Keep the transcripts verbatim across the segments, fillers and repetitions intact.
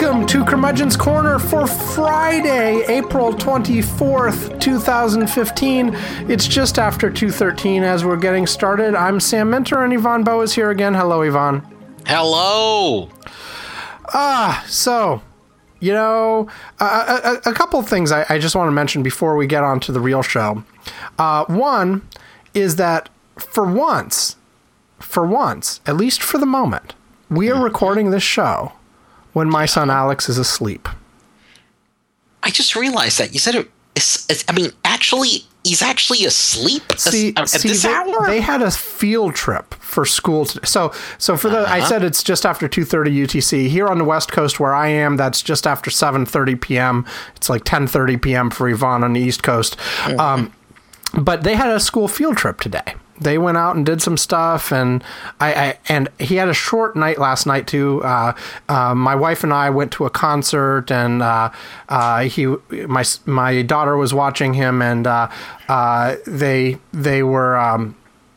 Welcome to Curmudgeon's Corner for Friday, April twenty-fourth, twenty fifteen. It's just after two thirteen as we're getting started. I'm Sam Minter and Yvonne Bowe is here again. Hello, Yvonne. Hello. Ah, so, you know, uh, a, a couple of things I, I just want to mention before we get on to the real show. Uh, one is that for once, for once, at least for the moment, we are recording this show when my son Alex is asleep. I just realized that. You said it. It's, it's, I mean, actually, he's actually asleep see, at see, this they, hour? They had a field trip for school today. So, so for the, uh-huh. I said it's just after two thirty U T C. Here on the West Coast where I am, that's just after seven thirty p.m. It's like ten thirty p.m. for Yvonne on the East Coast. Mm-hmm. Um, but they had a school field trip today. They went out and did some stuff, and I, I and he had a short night last night too. Uh, uh, my wife and I went to a concert, and uh, uh, he, my my daughter was watching him, and uh, uh, they they were. Um,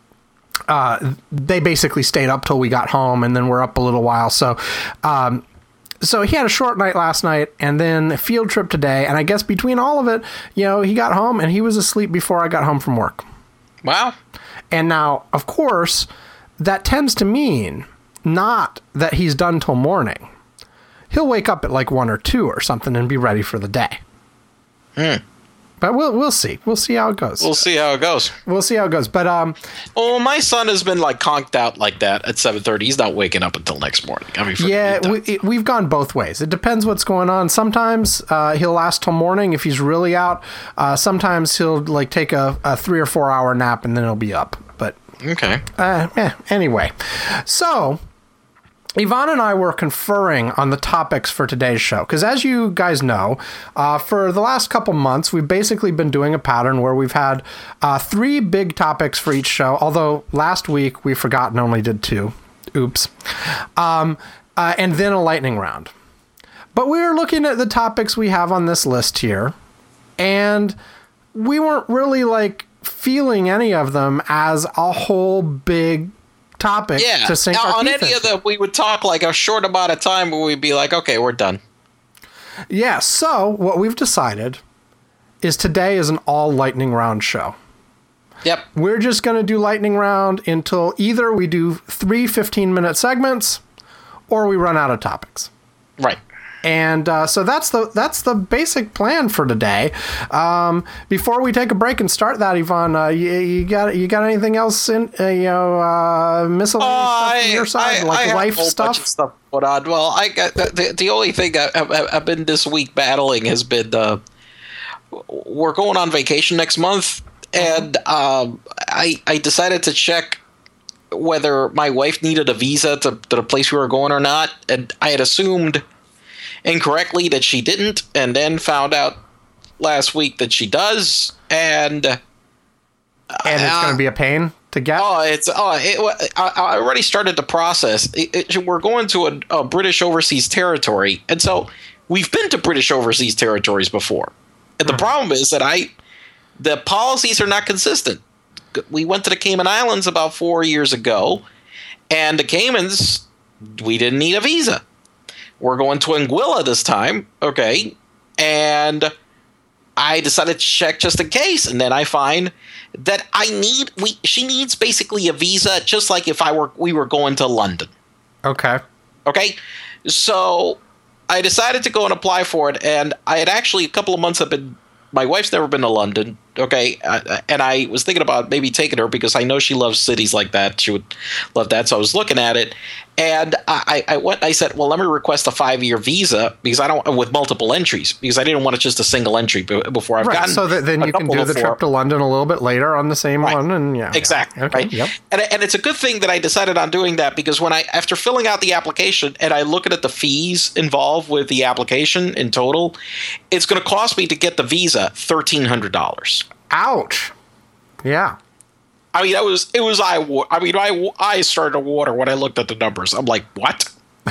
uh, they basically stayed up till we got home, and then we're up a little while. So. Um, So he had a short night last night and then a field trip today. And I guess between all of it, you know, he got home and he was asleep before I got home from work. Wow. And now, of course, that tends to mean not that he's done till morning. He'll wake up at like one or two or something and be ready for the day. Hmm. But we'll we'll see. We'll see how it goes. We'll see how it goes. We'll see how it goes. But um, oh, my son has been like conked out like that at seven thirty. He's not waking up until next morning. I mean, yeah, we, we've gone both ways. It depends what's going on. Sometimes uh, he'll last till morning if he's really out. Uh, sometimes he'll like take a, a three or four hour nap and then he'll be up. But okay. Uh, eh, anyway, so. Yvonne and I were conferring on the topics for today's show, because as you guys know, uh, for the last couple months, we've basically been doing a pattern where we've had uh, three big topics for each show, although last week we forgot and only did two. Oops. Um, uh, and then a lightning round. But we were looking at the topics we have on this list here, and we weren't really like feeling any of them as a whole big topic yeah. to sink our on teeth any into. of them, we would talk like a short amount of time where we'd be like, okay, we're done. Yeah, so what we've decided is today is an all lightning round show. Yep. We're just going to do lightning round until either we do three fifteen-minute segments or we run out of topics. Right. And uh, so that's the that's the basic plan for today. Um, before we take a break and start that, Yvonne, uh, you, you got you got anything else in uh, you know uh, miscellaneous uh, stuff on your side, I, like I life have a whole stuff? Bunch of stuff going on. Well, I got the, the only thing I, I, I've been this week battling has been uh, we're going on vacation next month, and um, I I decided to check whether my wife needed a visa to, to the place we were going or not, and I had assumed incorrectly that she didn't, and then found out last week that she does, and uh, and it's uh, going to be a pain to get. Oh, it's oh, it, I, I already started the process. It, it, we're going to a, a British overseas territory, and so we've been to British overseas territories before, and the mm-hmm. problem is that I the policies are not consistent. We went to the Cayman Islands about four years ago, and the Caymans, we didn't need a visa. We're going to Anguilla this time, okay, and I decided to check just in case, and then I find that I need we she needs basically a visa, just like if I were we were going to London. Okay. Okay, so I decided to go and apply for it, and I had actually a couple of months have been. My wife's never been to London, okay, uh, and I was thinking about maybe taking her because I know she loves cities like that. She would love that, so I was looking at it, and I, I went. I said, "Well, let me request a five-year visa because I don't with multiple entries because I didn't want it just a single entry before I've right, gotten." So that then you can do the trip to London a little bit later on the same right. one, and yeah, exactly, yeah. Okay. right. Yep. And and it's a good thing that I decided on doing that because when I after filling out the application and I look at the fees involved with the application in total, it's going to cost me to get the visa thirteen hundred dollars. Ouch. Yeah. I mean, it was it was I. I mean, I I started to water when I looked at the numbers. I'm like, what?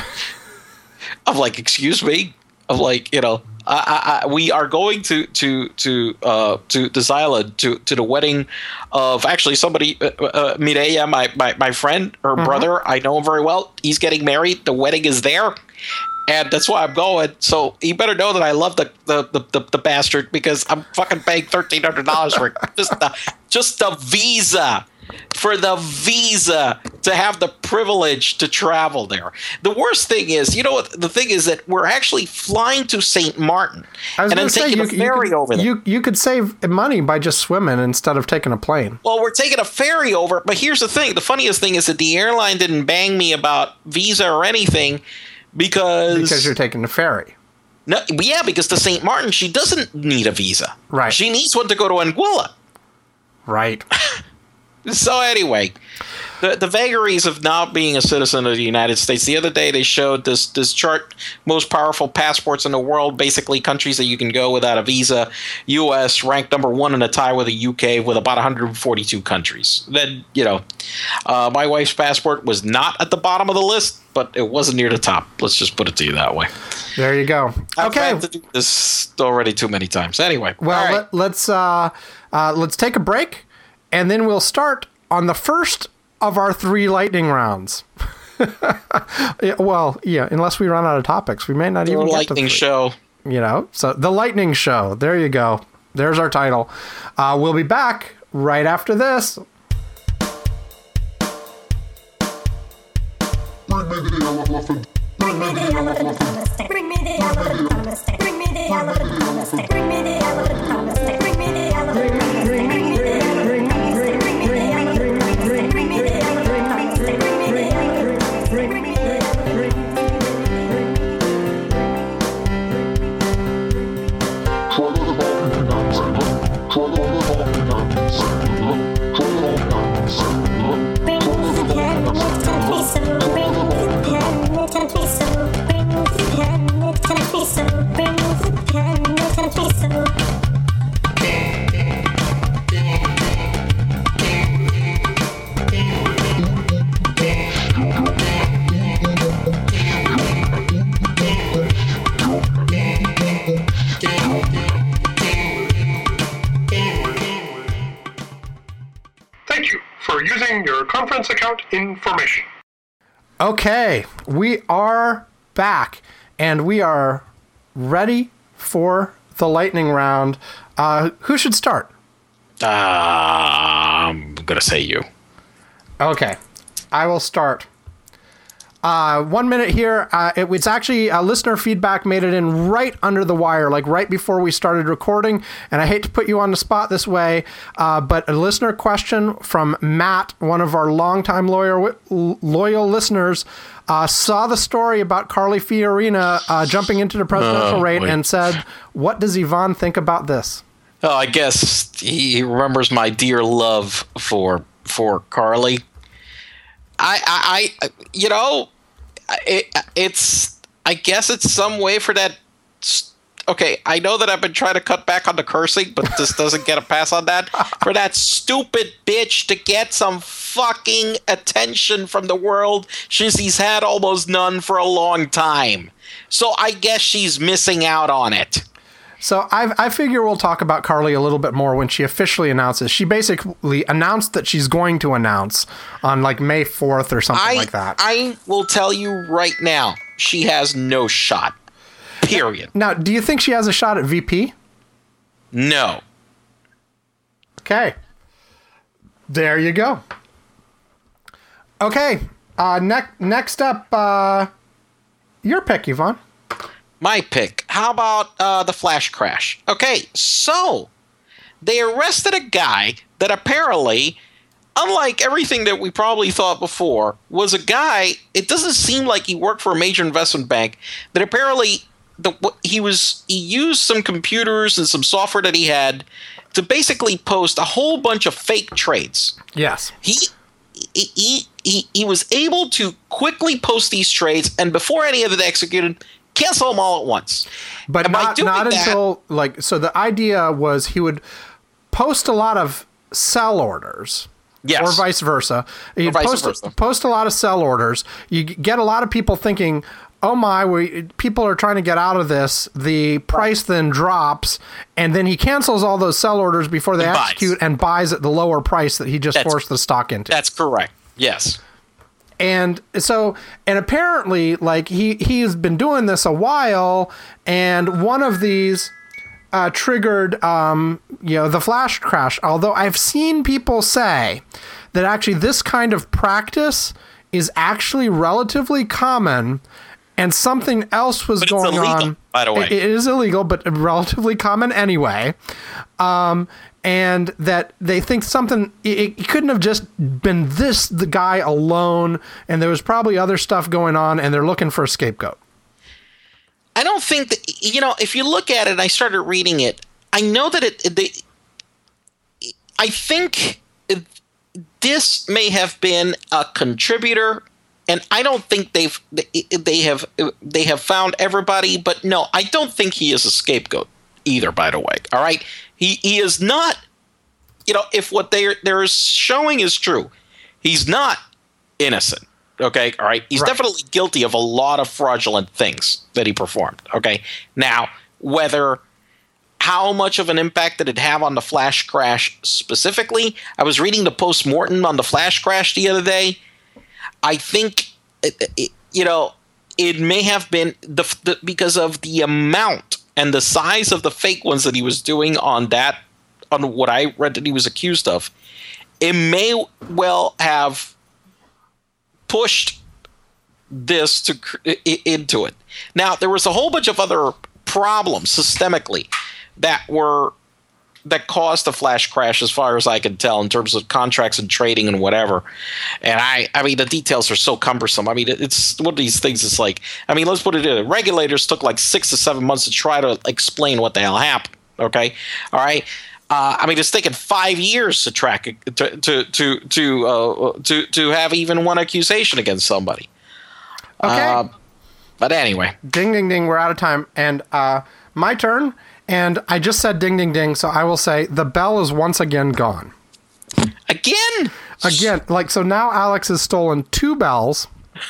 I'm like, excuse me. I'm like, you know, I, I, we are going to to to uh, to this island to to the wedding of actually somebody, uh, uh, Mireya, my, my my friend, her mm-hmm. brother. I know him very well. He's getting married. The wedding is there, And that's why I'm going. So he better know that I love the the, the, the, the bastard because I'm fucking paying thirteen hundred dollars for just the, just the visa. For the visa to have the privilege to travel there. The worst thing is, you know what? The thing is that we're actually flying to Saint Martin and then say, taking you, a ferry you could, over there. You, you could save money by just swimming instead of taking a plane. Well, we're taking a ferry over. But here's the thing. The funniest thing is that the airline didn't bang me about visa or anything because... Because you're taking the ferry. No, yeah, because to Saint Martin, she doesn't need a visa. Right. She needs one to go to Anguilla. Right. So anyway, the the vagaries of not being a citizen of the United States. The other day they showed this this chart, most powerful passports in the world, basically countries that you can go without a visa. U S ranked number one in a tie with the U K with about one hundred forty-two countries. Then, you know, uh, my wife's passport was not at the bottom of the list, but it wasn't near the top. Let's just put it to you that way. There you go. I've Okay. had to do this already too many times. Anyway, Well, all right. let, let's uh, uh, let's take a break, and then we'll start on the first of our three lightning rounds. Yeah, well, yeah, unless we run out of topics, we may not The even get to lightning three. show. You know, so the lightning show. There you go. There's our title. Uh, we'll be back right after this. Bring me the elephant. Bring me the elephant on the stick. Bring me the elephant on the stick. Bring me the elephant on the stick. Bring me the elephant on the stick. Bring me the elephant on the stick. Bring me the elephant on the stick. Bring me the elephant on the stick. Bring me the elephant on the stick. Bring me the elephant on the stick. Bring me the Thank you for using your conference account information. Okay, we are back, and we are ready for the lightning round. Uh, who should start? Uh, I'm going to say you. Okay, I will start. Uh, one minute here. Uh, it was actually uh, listener feedback made it in right under the wire, like right before we started recording. And I hate to put you on the spot this way, uh, but a listener question from Matt, one of our longtime loyal loyal listeners, uh, saw the story about Carly Fiorina uh, jumping into the presidential Oh, race boy. and said, "What does Yvonne think about this?" Oh, I guess he remembers my dear love for for Carly. I, I, I you know, it, it's. I guess it's some way for that. Okay, I know that I've been trying to cut back on the cursing, but this doesn't get a pass on that. For that stupid bitch to get some fucking attention from the world, since he's had almost none for a long time. So I guess she's missing out on it. So I, I figure we'll talk about Carly a little bit more when she officially announces. She basically announced that she's going to announce on like May fourth or something I, like that. I will tell you right now, she has no shot. Period. Now, do you think she has a shot at V P? No. Okay. There you go. Okay. Uh, ne- next up, uh, your pick, Yvonne. My pick. How about uh, the Flash crash? Okay, so they arrested a guy that apparently, unlike everything that we probably thought before, was a guy, it doesn't seem like he worked for a major investment bank, that apparently the, he was he used some computers and some software that he had to basically post a whole bunch of fake trades. Yes. He he he he, he was able to quickly post these trades, and before any of it executed, cancel them all at once. But And by not, doing not that- until, like, so the idea was he would post a lot of sell orders. Yes. Or vice versa. You'd vice post, versa. post a lot of sell orders. You g- get a lot of people thinking, oh my, we, people are trying to get out of this. The price then drops, and then he cancels all those sell orders before they And buys. execute and buys at the lower price that he just That's- forced the stock into. That's correct. Yes. and so, and apparently, like, he, he's been doing this a while, and one of these uh, triggered, um, you know, the flash crash. Although I've seen people say that actually this kind of practice is actually relatively common, and something else was But it's going illegal, on. by the way. It, it is illegal, but relatively common anyway. Um, and that they think something, it, it couldn't have just been this, the guy alone, and there was probably other stuff going on, and they're looking for a scapegoat. I don't think that, you know, if you look at it, and I started reading it, I know that it, it they, I think it, this may have been a contributor, and I don't think they've, they have, they have found everybody, but no, I don't think he is a scapegoat either, by the way. All right. He, he is not, you know, if what they're, they're showing is true, he's not innocent. Okay. All right. He's Right. definitely guilty of a lot of fraudulent things that he performed. Okay. Now, whether how much of an impact did it have on the flash crash specifically? I was reading the post-mortem on the flash crash the other day. I think, it, it, you know, it may have been the, the because of the amount and the size of the fake ones that he was doing on that, on what I read that he was accused of. It may well have pushed this to into it. Now, there was a whole bunch of other problems systemically that were that caused the flash crash, as far as I can tell, in terms of contracts and trading and whatever. And I, I mean, the details are so cumbersome. I mean, it's one of these things. It's like, I mean, let's put it in. Regulators took like six to seven months to try to explain what the hell happened. Okay, all right. Uh, I mean, it's taken five years to track to to to to uh, to to have even one accusation against somebody. Okay. Uh, but anyway, Ding, ding, ding. We're out of time. And uh, my turn. And I just said ding, ding, ding. So I will say the bell is once again gone. again, Again, like, so now Alex has stolen two bells.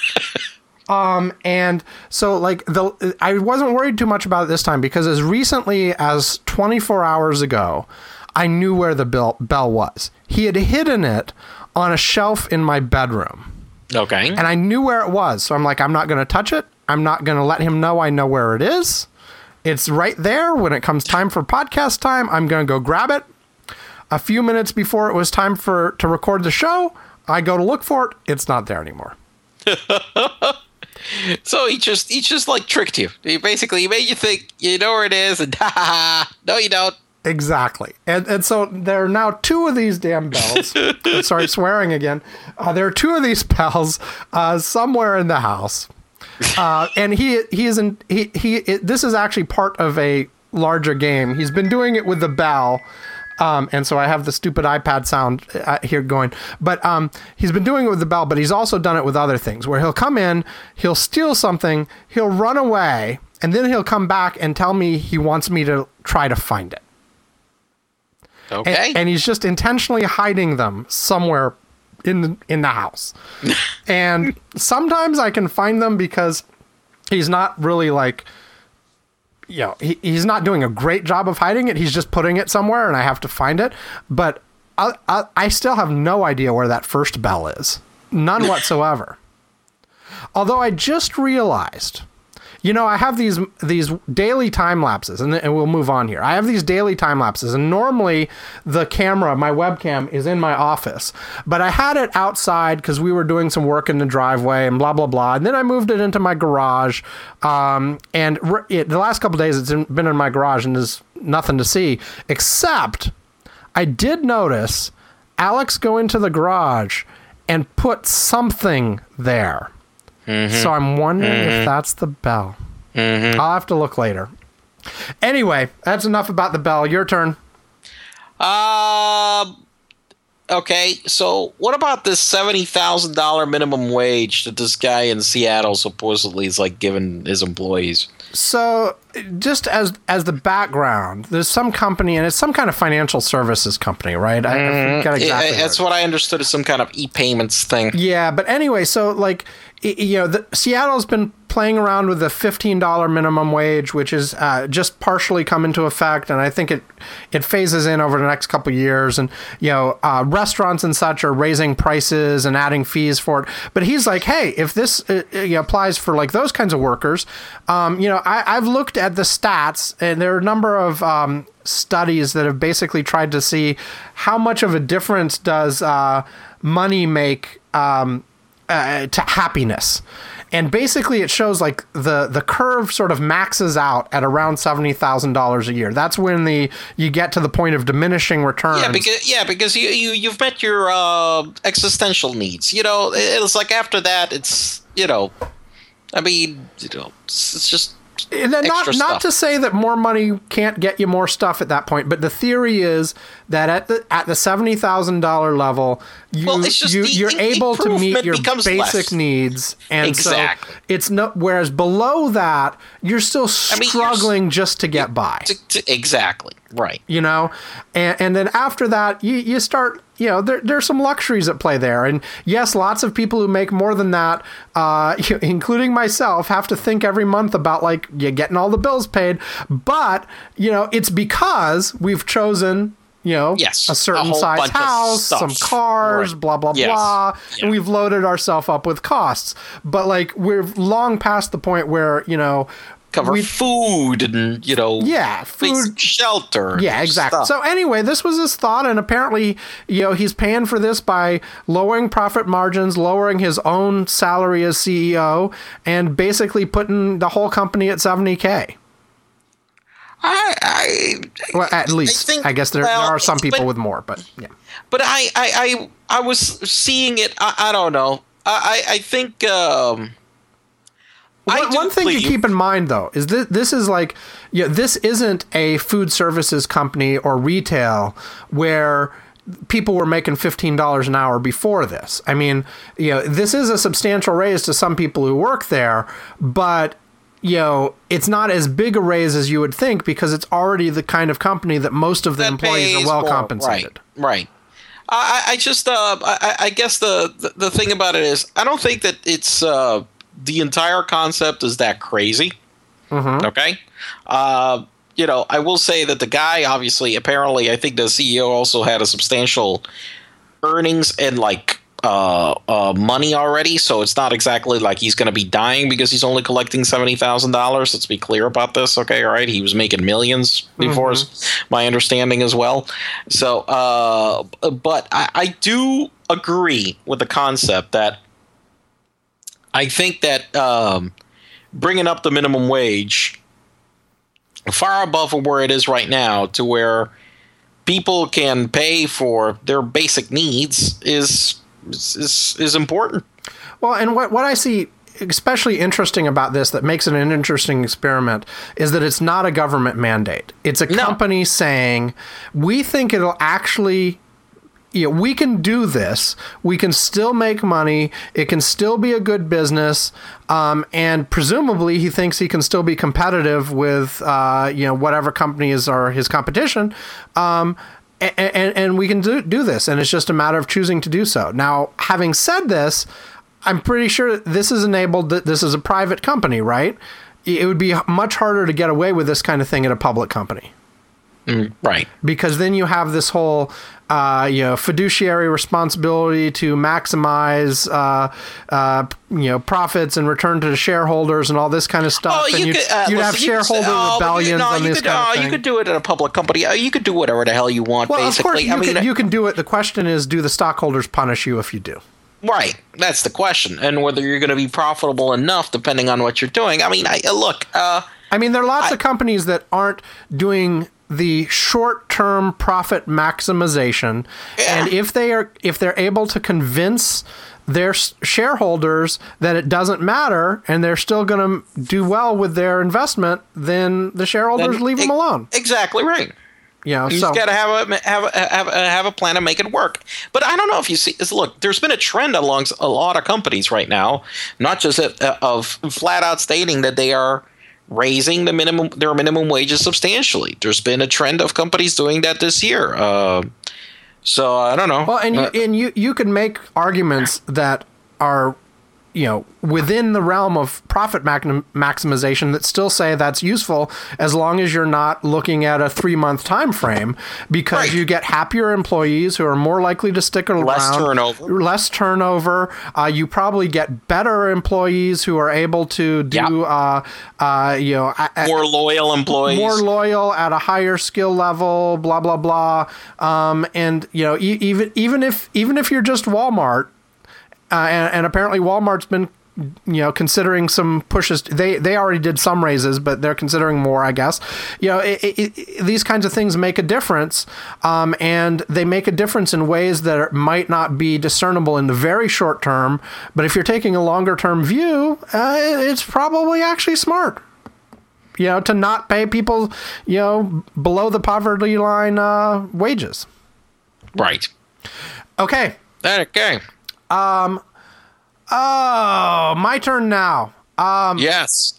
um, and so, like, the I wasn't worried too much about it this time, because as recently as twenty-four hours ago, I knew where the bell, bell was. He had hidden it on a shelf in my bedroom. Okay. And I knew where it was. So I'm like, I'm not going to touch it. I'm not going to let him know I know where it is. It's right there. When it comes time for podcast time, I'm going to go grab it. A few minutes before it was time for to record the show, I go to look for it. It's not there anymore. So he just he just like tricked you. He basically he made you think you know where it is, and ha ha ha. No, you don't. Exactly. And and so there are now two of these damn bells. Sorry, swearing again. Uh, there are two of these bells uh, somewhere in the house. Uh, and he he isn't he he it, this is actually part of a larger game. He's been doing it with the bell, um, and so I have the stupid iPad sound uh, here going. But um, he's been doing it with the bell, but he's also done it with other things, where he'll come in, he'll steal something, he'll run away, and then he'll come back and tell me he wants me to try to find it. Okay. And, and he's just intentionally hiding them somewhere in the, in the house. And sometimes I can find them because he's not really like, you know, he, he's not doing a great job of hiding it. He's just putting it somewhere and I have to find it. But I, I, I still have no idea where that first bell is. None whatsoever. Although I just realized, you know, I have these these daily time lapses, and, and we'll move on here. I have these daily time lapses, and normally the camera, my webcam, is in my office, but I had it outside because we were doing some work in the driveway and blah blah blah. And then I moved it into my garage, um, and re- it, the last couple of days it's in, been in my garage, and there's nothing to see except I did notice Alex go into the garage and put something there. Mm-hmm. So I'm wondering mm-hmm. if that's the bell. Mm-hmm. I'll have to look later. Anyway, that's enough about the bell. Your turn. Uh, okay, so what about this seventy thousand dollars minimum wage that this guy in Seattle supposedly is like giving his employees? So just as as the background, there's some company, and it's some kind of financial services company, right? I, I forget exactly. It, that's what I understood as some kind of e-payments thing. Yeah, but anyway, so like, you know, the, Seattle's been playing around with the fifteen dollars minimum wage, which is uh, just partially come into effect, and I think it it phases in over the next couple of years. And you know, uh, restaurants and such are raising prices and adding fees for it. But he's like, hey, if this uh, you know, applies for like those kinds of workers, um, you know, I, I've looked at the stats, and there are a number of um, studies that have basically tried to see how much of a difference does uh, money make um, uh, to happiness. And basically it shows like the, the curve sort of maxes out at around seventy thousand dollars a year. That's when the you get to the point of diminishing returns. Yeah, because yeah, because you, you you've met your uh, existential needs. You know, it's like after that, it's you know, I mean, you know, it's, it's just. And not extra not stuff. to say that more money can't get you more stuff at that point, but the theory is that at the at the seventy thousand dollar level, you Well, it's just you the you're im- able to meet improvement your becomes basic less. needs, and Exactly. so it's no. Whereas below that, you're still I mean, you're struggling just to get by. To- to- exactly right. You know, and and then after that, you you start. You know, there there's some luxuries at play there, and yes, lots of people who make more than that, uh, including myself, have to think every month about like you getting all the bills paid. But you know, it's because we've chosen. You know, Yes, a a certain whole size bunch of house, stuff. some cars, Right. blah, blah, Yes. blah. Yeah. And we've loaded ourselves up with costs. But like, we're long past the point where, you know, Cover we- food and you know, Yeah, basic food- shelter. Yeah, and exactly. stuff. So anyway, this was his thought, and apparently, you know, he's paying for this by lowering profit margins, lowering his own salary as C E O, and basically putting the whole company at seventy K. I, I Well, at least. I, think- guess there, well, there are some people but- with more, but yeah. But I, I, I, I was seeing it. I, I don't know. I, I I think. Um, I One, do one thing believe- to keep in mind, though, is that this is like, you know, this isn't a food services company or retail where people were making fifteen dollars an hour before this. I mean, you know, this is a substantial raise to some people who work there, but, you know, it's not as big a raise as you would think because it's already the kind of company that most of the that employees pays are well more. compensated. Right. Right. I, I just, uh, I, I guess the, the the thing about it is, I don't think that it's uh, the entire concept is that crazy. Mm-hmm. Okay. Uh, you know, I will say that the guy, obviously, apparently, I think the C E O also had a substantial earnings and like uh, uh, money already. So it's not exactly like he's going to be dying because he's only collecting seventy thousand dollars. Let's be clear about this. Okay. All right. He was making millions before, is my understanding as well. So, uh, but I, I do agree with the concept that I think that um, bringing up the minimum wage far above where it is right now to where people can pay for their basic needs is is is important. Well, and what, what I see especially interesting about this that makes it an interesting experiment is that it's not a government mandate. It's a No. company saying, we think it'll actually, you know, we can do this. We can still make money. It can still be a good business. Um, and presumably he thinks he can still be competitive with, uh, you know, whatever companies are his competition. Um, and, and, and we can do, do this. And it's just a matter of choosing to do so. Now, having said this, I'm pretty sure this is enabled that this is a private company, right? It would be much harder to get away with this kind of thing at a public company. Mm, right. Because then you have this whole, uh, you know, fiduciary responsibility to maximize, uh, uh, you know, profits and return to the shareholders and all this kind of stuff. Oh, and you you'd, could, uh, you'd have listen, you could say- shareholder oh, but you- rebellions no, on you this could, kind uh, of thing. You could do it at a public company. Uh, you could do whatever the hell you want, well, basically. of course, you, I mean, can, you can do it. The question is, do the stockholders punish you if you do? right. That's the question. And whether you're going to be profitable enough, depending on what you're doing. I mean, I, uh, look. Uh, I mean, there are lots I- of companies that aren't doing the short-term profit maximization, Yeah. and if they are, if they're able to convince their s- shareholders that it doesn't matter and they're still going to do well with their investment, then the shareholders then leave them e- alone. Exactly right. You know, You so just got to have a have a, have a, have a plan to make it work. But I don't know if you see. Is look, there's been a trend along a lot of companies right now, not just at, uh, of flat out stating that they are raising the minimum their minimum wages substantially. There's been a trend of companies doing that this year. Uh, so I don't know. well, and you, Uh, and you you can make arguments that are you know, within the realm of profit mac- maximization that still say that's useful as long as you're not looking at a three month time frame, because Right. you get happier employees who are more likely to stick around. Less turnover. Less turnover. Uh, you probably get better employees who are able to do, Yep. uh, uh, you know, a- More loyal employees. more loyal at a higher skill level, blah blah blah. Um, and you know, e- even even if even if you're just Walmart, uh, and, and apparently Walmart's been, you know, considering some pushes. They they already did some raises, but they're considering more, I guess. You know, it, it, it, these kinds of things make a difference, um, and they make a difference in ways that are, might not be discernible in the very short term. But if you're taking a longer term view, uh, it's probably actually smart. You know, to not pay people, you know, below the poverty line uh, wages. Right. Okay. Okay. Oh, my turn now. Um, yes.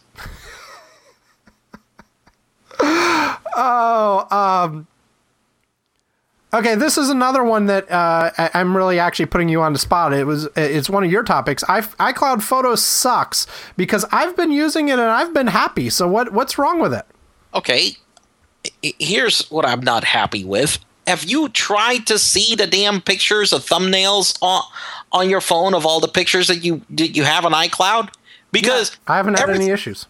Okay, this is another one that uh, I, I'm really actually putting you on the spot. It was, it's one of your topics. I, iCloud Photos sucks because I've been using it and I've been happy. So what, what's wrong with it? Okay. I- Here's what I'm not happy with. Have you tried to see the damn pictures of thumbnails on on your phone of all the pictures that you that you have on iCloud? Because I haven't had every- any issues.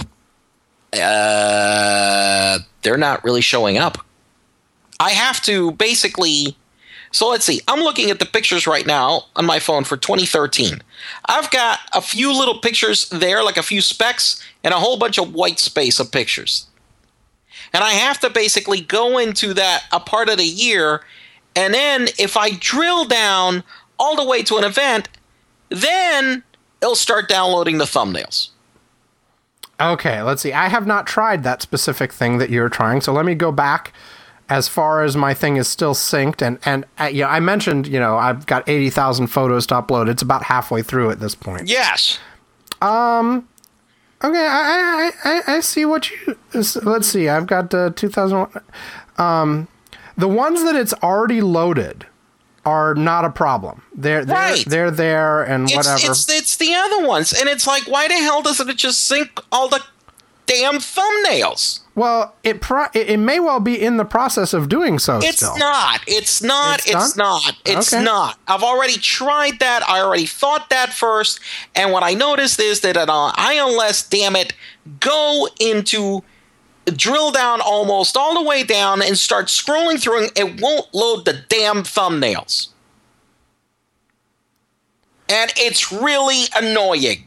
Uh, they're not really showing up. I have to basically. So let's see. I'm looking at the pictures right now on my phone for twenty thirteen. I've got a few little pictures there, like a few specks, and a whole bunch of white space of pictures. And I have to basically go into that a part of the year, and then if I drill down all the way to an event, then it'll start downloading the thumbnails. Okay, let's see. I have not tried that specific thing that you're trying. So let me go back as far as my thing is still synced. And, and uh, you know, I mentioned, you know, I've got eighty thousand photos to upload. It's about halfway through at this point. Yes. Okay, I, I, I, I see what you... Let's see. I've got uh, two thousand... Um, the ones that it's already loaded are not a problem. They're they're, Right. they're there and It's, whatever. it's it's the other ones, and it's like, why the hell doesn't it just sync all the damn thumbnails? Well, it, pro- it it may well be in the process of doing so It's still. not. It's not. It's It's, done? not. It's Okay. not. I've already tried that. I already thought that first, and what I noticed is that uh, I, unless damn it, go into drill down almost all the way down and start scrolling through, and it won't load the damn thumbnails. And it's really annoying.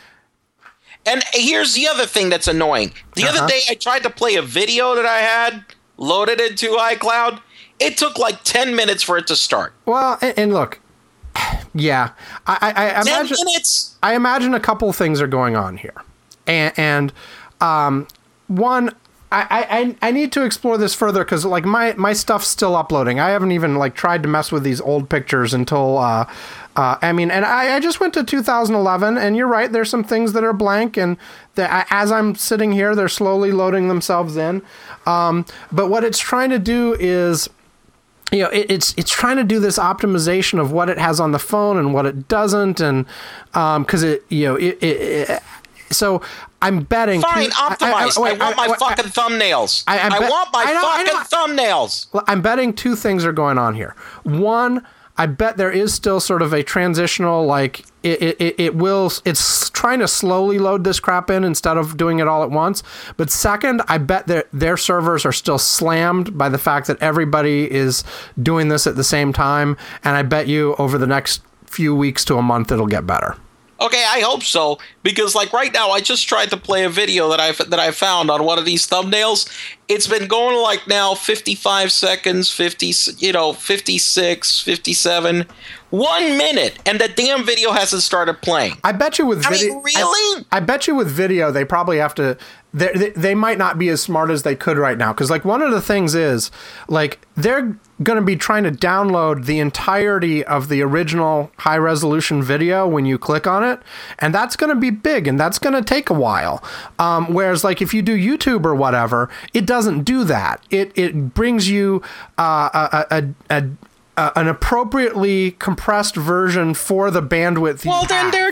And here's the other thing that's annoying. The Uh-huh. other day I tried to play a video that I had loaded into iCloud. It took like ten minutes for it to start. Well, and, and look, yeah, I, I, I ten imagine minutes? I imagine a couple things are going on here, and, and um, one. I, I, I need to explore this further because like my, my stuff's still uploading. I haven't even like tried to mess with these old pictures until uh, uh, I mean, and I, I just went to two thousand eleven, and you're right. There's some things that are blank, and that as I'm sitting here, they're slowly loading themselves in. Um, but what it's trying to do is, you know, it, it's it's trying to do this optimization of what it has on the phone and what it doesn't, and because um, it, you know, it. it, it so I'm betting. Fine, I- optimize. I- I, I- wait, want I- my I- fucking thumbnails. I- I I, bet- want my I know, I know. fucking thumbnails. I'm betting two things are going on here. One, I bet there is still sort of a transitional, like it, it, it will, it's trying to slowly load this crap in instead of doing it all at once. But second, I bet their their servers are still slammed by the fact that everybody is doing this at the same time. And I bet you over the next few weeks to a month, it'll get better. Okay, I hope so, because like right now, I just tried to play a video that I that I found on one of these thumbnails. It's been going like now fifty-five seconds, fifty, you know, fifty-six, fifty-seven, one minute, and the damn video hasn't started playing. I bet you with I video, mean, really? I, I bet you with video, they probably have to. They, they, they might not be as smart as they could right now because, like, one of the things is, like, they're going to be trying to download the entirety of the original high resolution video when you click on it, and that's going to be big and that's going to take a while. Um, whereas, like, if you do YouTube or whatever, it doesn't do that. It it brings you uh, a, a, a, a an appropriately compressed version for the bandwidth. you Well, then have. they're dumb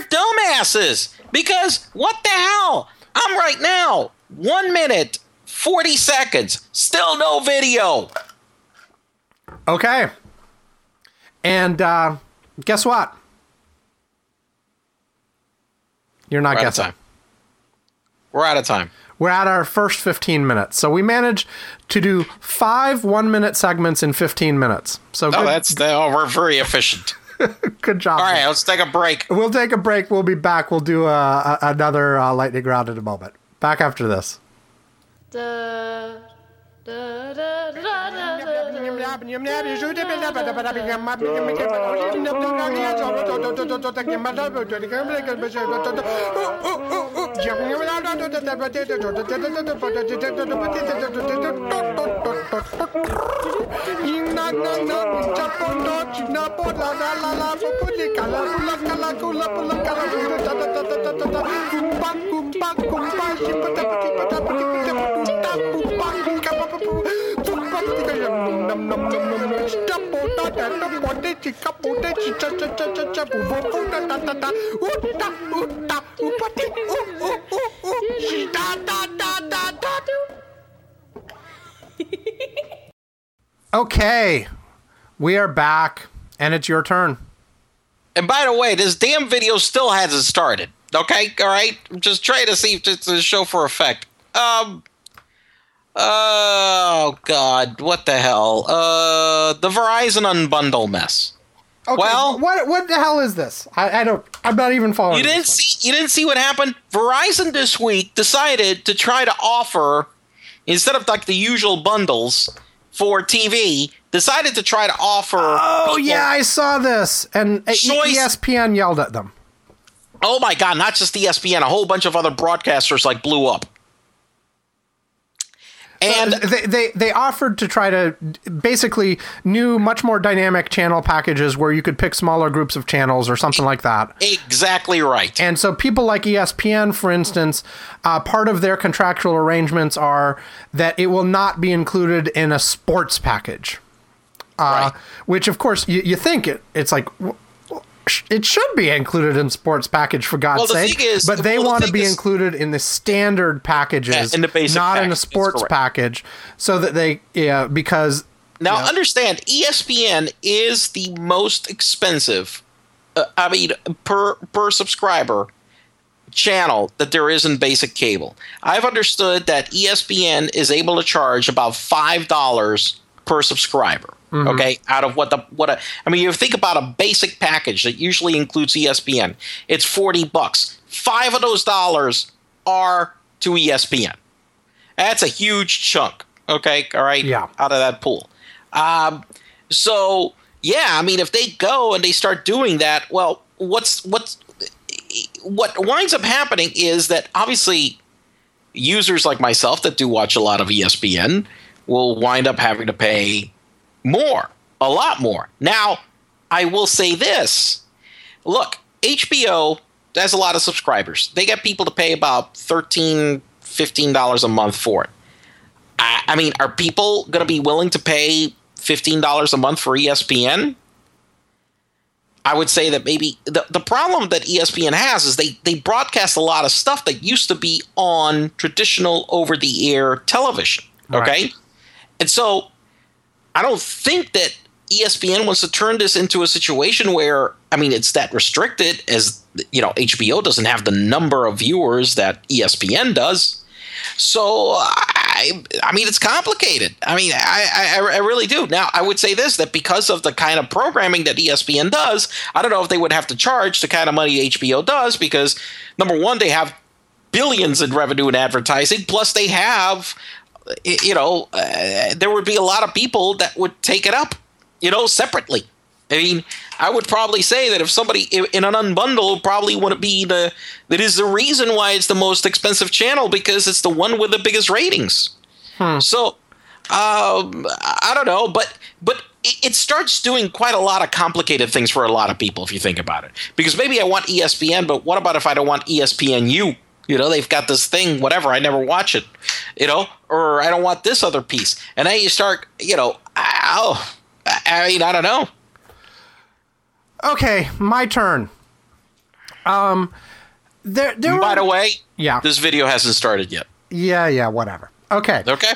dumbasses. Because what the hell? I'm right now one minute forty seconds, still no video. Okay. And uh, guess what? You're not We're guessing. out of time. We're out of time. We're at our first fifteen minutes. So we managed to do five one-minute segments in fifteen minutes. So Oh, good, that's oh, we're very efficient. good job. All right, let's take a break. We'll take a break. We'll be back. We'll do uh, a, another uh, lightning round in a moment. Back after this. Da, da, da, da, da, da, da. Okay, we are back, and it's your turn. And by the way, this damn video still hasn't started. Okay, all right. I'm just trying to see if it's a show for effect. Um. Oh God, what the hell? Uh, the Verizon unbundle mess. Okay, Well- what what the hell is this? I, I don't. I'm not even following. You didn't this see. You didn't see what happened. Verizon this week decided to try to offer, instead of like the usual bundles for T V, decided to try to offer. Oh people- yeah, I saw this, and uh, Choice- E S P N yelled at them. Oh my God! Not just E S P N, a whole bunch of other broadcasters like blew up. And they, they they offered to try to basically new, much more dynamic channel packages where you could pick smaller groups of channels or something like that. exactly right. And so people like E S P N, for instance, uh, part of their contractual arrangements are that it will not be included in a sports package. Uh, Right. Which, of course, you, you think it, it's like, w- it should be included in sports package, for God's Well, the sake. thing is- but they well, the want to thing be is- included in the standard packages, Yeah, in the basic not in a package, that's sports correct. package, so that they, yeah, because Now, Yeah. understand, E S P N is the most expensive, uh, I mean, per per subscriber channel that there is in basic cable. I've understood that E S P N is able to charge about five dollars per subscriber. Okay, out of what the what a, I mean, you think about a basic package that usually includes E S P N. It's forty bucks. Five of those dollars are to E S P N. That's a huge chunk. Okay, all right, Yeah. out of that pool. Um, so yeah, I mean, if they go and they start doing that, well, what's what's what winds up happening is that obviously users like myself that do watch a lot of E S P N will wind up having to pay more, a lot more. Now, I will say this. Look, H B O has a lot of subscribers. They get people to pay about thirteen dollars, fifteen dollars a month for it. I, I mean, are people going to be willing to pay fifteen dollars a month for E S P N? I would say that maybe the, the problem that E S P N has is they, they broadcast a lot of stuff that used to be on traditional over-the-air television, okay? Right. And so I don't think that E S P N wants to turn this into a situation where, I mean, it's that restricted as, you know, H B O doesn't have the number of viewers that E S P N does. So, I, I mean, it's complicated. I mean, I, I, I really do. Now, I would say this, that because of the kind of programming that E S P N does, I don't know if they would have to charge the kind of money H B O does because, number one, they have billions in revenue in advertising, plus they have, you know, uh, there would be a lot of people that would take it up, you know, separately. I mean, I would probably say that if somebody in an unbundle probably wouldn't be the, that is the reason why it's the most expensive channel because it's the one with the biggest ratings. Hmm. So, um, I don't know, but, but it, it starts doing quite a lot of complicated things for a lot of people if you think about it. Because maybe I want E S P N, but what about if I don't want E S P N U? You know, they've got this thing, whatever, I never watch it, you know, or I don't want this other piece. And then you start, you know, oh, I mean, I don't know. Okay, my turn. Um, there, there By were, the way, yeah, this video hasn't started yet. yeah, yeah, whatever. Okay. Okay.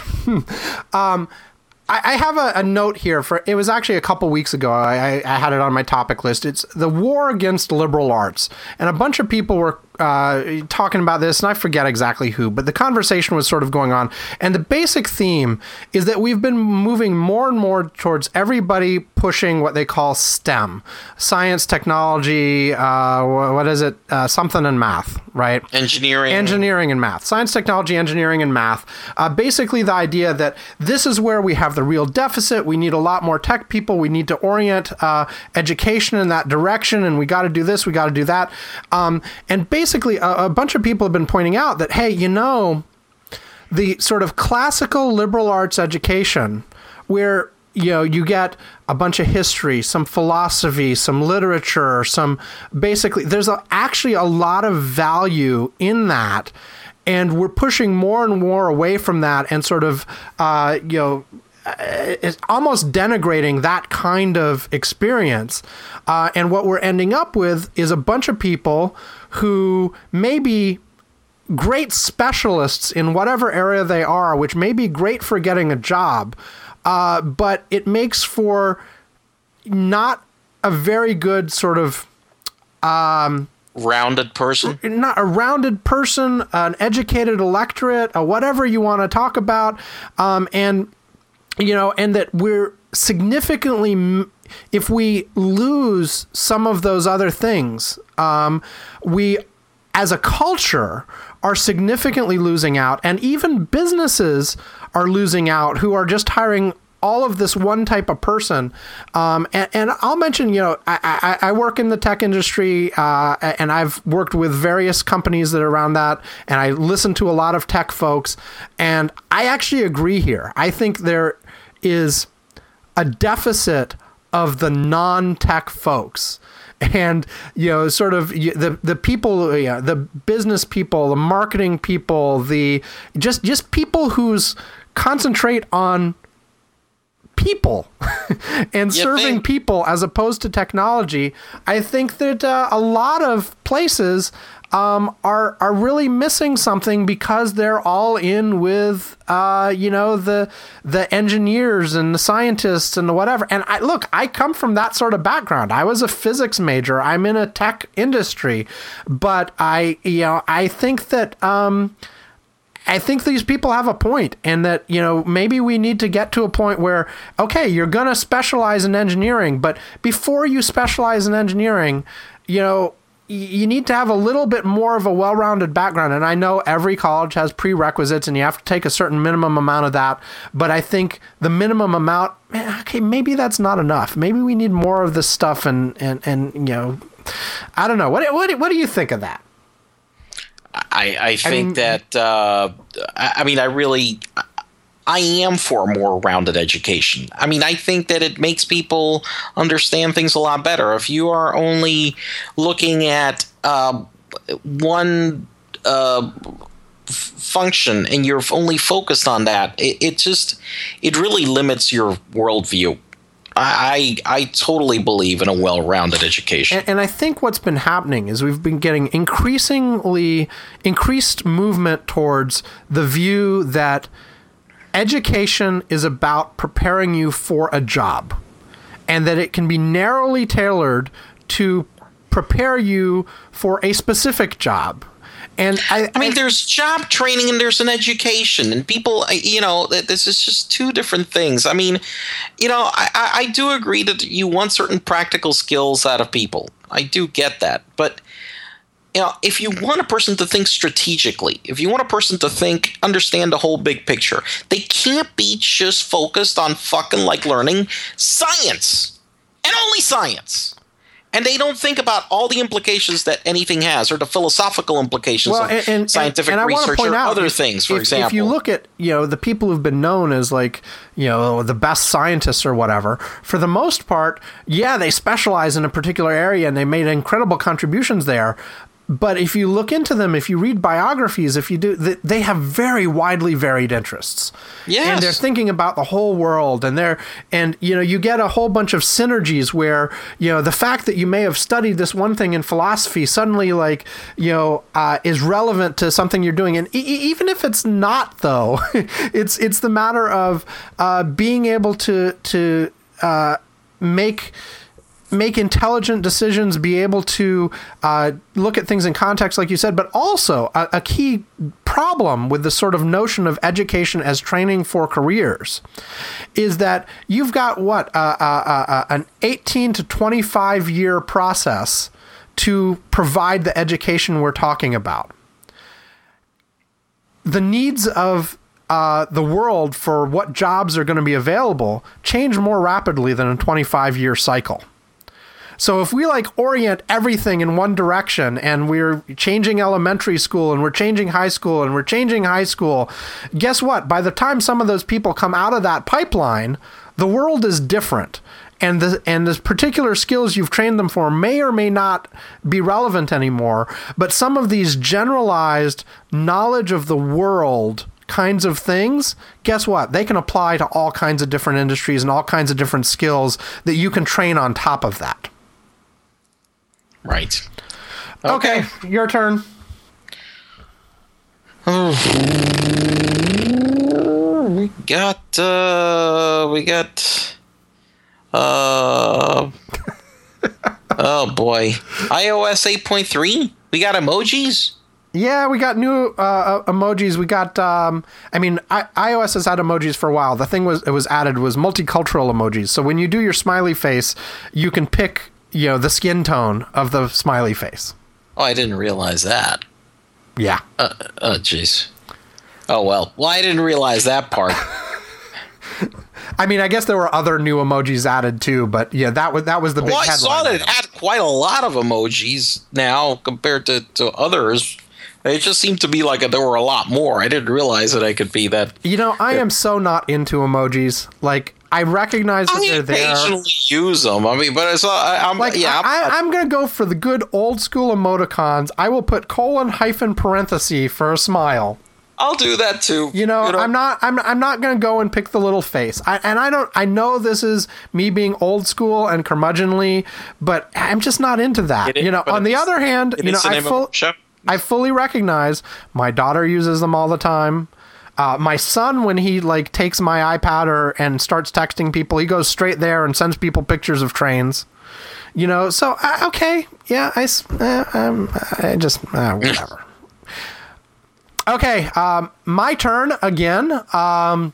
I, I have a, a note here for, it was actually a couple weeks ago. I, I, I had it on my topic list. It's the war against liberal arts. And a bunch of people were uh, talking about this, and I forget exactly who, but the conversation was sort of going on. And the basic theme is that we've been moving more and more towards everybody pushing what they call STEM, science, technology, uh, what is it? Uh, something and math, right? Engineering. Engineering and math. Science, technology, engineering, and math. Uh, basically the idea that this is where we have the real deficit. We need a lot more tech people. We need to orient uh, education in that direction, and we got to do this, we got to do that. Um, and basically, a, a bunch of people have been pointing out that, hey, you know, the sort of classical liberal arts education where, you know, you get a bunch of history, some philosophy, some literature, some basically, there's a, actually a lot of value in that. And we're pushing more and more away from that and sort of, uh, you know, it's almost denigrating that kind of experience. Uh, and what we're ending up with is a bunch of people who may be great specialists in whatever area they are, which may be great for getting a job, uh, but it makes for not a very good sort of um, rounded person. Not a rounded person, an educated electorate, uh, whatever you want to talk about, um, and you know, and that we're significantly, if we lose some of those other things, um, we, as a culture, are significantly losing out, and even businesses are losing out who are just hiring all of this one type of person. Um, and, and I'll mention, you know, I, I, I work in the tech industry, uh, and I've worked with various companies that are around that, and I listen to a lot of tech folks, and I actually agree here. I think there is a deficit of the non-tech folks. And, you know, sort of the the people, you know, the business people, the marketing people, the just just people who's concentrate on people and You serving think? people as opposed to technology. I think that uh, a lot of places um, are are really missing something because they're all in with uh, you know the the engineers and the scientists and the whatever. And I look, I come from that sort of background. I was a physics major. I'm in a tech industry, but I you know I think that. Um, I think these people have a point, and that, you know, maybe we need to get to a point where, okay, you're going to specialize in engineering, but before you specialize in engineering, you know, y- you need to have a little bit more of a well-rounded background. And I know every college has prerequisites and you have to take a certain minimum amount of that. But I think the minimum amount, man, okay, maybe that's not enough. Maybe we need more of this stuff. And, and, and you know, I don't know. What, what, what do you think of that? I, I think I mean, that, uh, I, I mean, I really, I am for a more rounded education. I mean, I think that it makes people understand things a lot better. If you are only looking at uh, one uh, f- function and you're only focused on that, it, it just, it really limits your worldview. I, I totally believe in a well-rounded education. And, and I think what's been happening is we've been getting increasingly increased movement towards the view that education is about preparing you for a job, and that it can be narrowly tailored to prepare you for a specific job. And I, I mean, there's job training and there's an education, and people, you know, this is just two different things. I mean, you know, I, I do agree that you want certain practical skills out of people. I do get that. But, you know, if you want a person to think strategically, if you want a person to think, understand the whole big picture, they can't be just focused on fucking like learning science and only science. And they don't think about all the implications that anything has, or the philosophical implications well, of and, and, scientific and I research point or out, other if, things, for if, example. If you look at, you know, the people who've been known as like, you know, the best scientists or whatever, for the most part, yeah, they specialize in a particular area and they made incredible contributions there. but if you look into them, if you read biographies, if you do, they have very widely varied interests. Yes. And they're thinking about the whole world, and they're, and, you know, you get a whole bunch of synergies where, you know, the fact that you may have studied this one thing in philosophy suddenly, like, you know, uh, is relevant to something you're doing. And e- even if it's not, though, it's, it's the matter of uh, being able to, to uh, make, make intelligent decisions, be able to uh, look at things in context, like you said, but also a, a key problem with the sort of notion of education as training for careers is that you've got what, uh, uh, uh, an eighteen to twenty-five year process to provide the education we're talking about. The needs of Uh, the world for what jobs are going to be available change more rapidly than a twenty-five year cycle. So if we like orient everything in one direction and we're changing elementary school and we're changing high school and we're changing high school, guess what? By the time some of those people come out of that pipeline, the world is different. And the and the particular skills you've trained them for may or may not be relevant anymore. But some of these generalized knowledge of the world kinds of things, guess what? They can apply to all kinds of different industries and all kinds of different skills that you can train on top of that. Right. Okay, okay, your turn. We got, uh, we got, uh, oh boy, iOS eight point three. We got emojis. Yeah, we got new uh, emojis. We got, um, I mean, I- iOS has had emojis for a while. The thing was, it was added was multicultural emojis. So when you do your smiley face, you can pick, you know, the skin tone of the smiley face. Oh, I didn't realize that. Yeah. Uh, oh, jeez. Oh, well. Well, I didn't realize that part. I mean, I guess there were other new emojis added too, but yeah, that was that was the big well, I headline. saw that it item. had quite a lot of emojis now compared to, to others. It just seemed to be like a, there were a lot more. I didn't realize that I could be that. You know, I am so not into emojis. Like, I recognize that I they're there. occasionally use them. I mean, but it's uh, I, I'm Like, yeah. I, I'm, I, I'm gonna go for the good old school emoticons. I will put colon hyphen parenthesis for a smile. I'll do that too. You know, I'm not. I'm. I'm not going to go and pick the little face. I, and I don't. I know this is me being old school and curmudgeonly, but I'm just not into that. It is, you know. but On the it's- other hand, it you know, is the I name of full, the show. I fully recognize my daughter uses them all the time. Uh, my son, when he like takes my iPad or and starts texting people, he goes straight there and sends people pictures of trains. You know. So uh, okay, yeah. I. s- Uh, um, I just uh, whatever. Okay, um, my turn again. Um,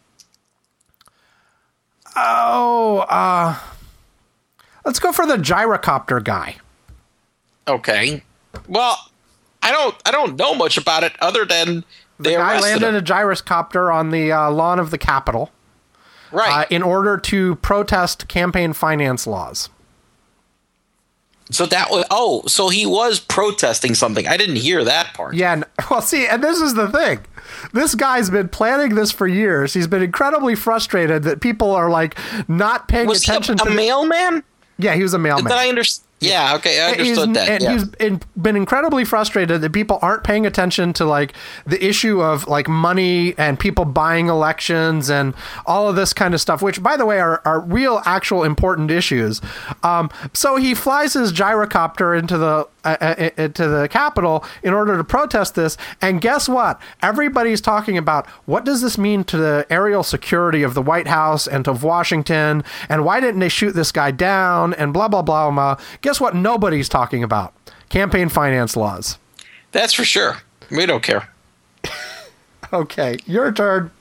oh, uh, let's go for the gyrocopter guy. Okay. Well, I don't. I don't know much about it other than they The guy arrested landed him. a gyrocopter on the uh, lawn of the Capitol uh, Right. in order to protest campaign finance laws. So that was. Oh, so he was protesting something. I didn't hear that part. Yeah, and, well, see, and this is the thing. This guy's been planning this for years. He's been incredibly frustrated that people are like not paying Was he a, attention a to. the- mailman? Yeah, he was a mailman. Did I understand? Yeah. Okay, I understood He's- that. And Yeah. he's been, been incredibly frustrated that people aren't paying attention to like the issue of like money and people buying elections and all of this kind of stuff, which by the way are, are real, actual important issues. Um, so he flies his gyrocopter into the uh, uh, into the Capitol in order to protest this. And guess what? Everybody's talking about what does this mean to the aerial security of the White House and of Washington, and why didn't they shoot this guy down, and blah blah blah blah. Guess what? Nobody's talking about campaign finance laws. That's for sure. We don't care. Okay, your turn.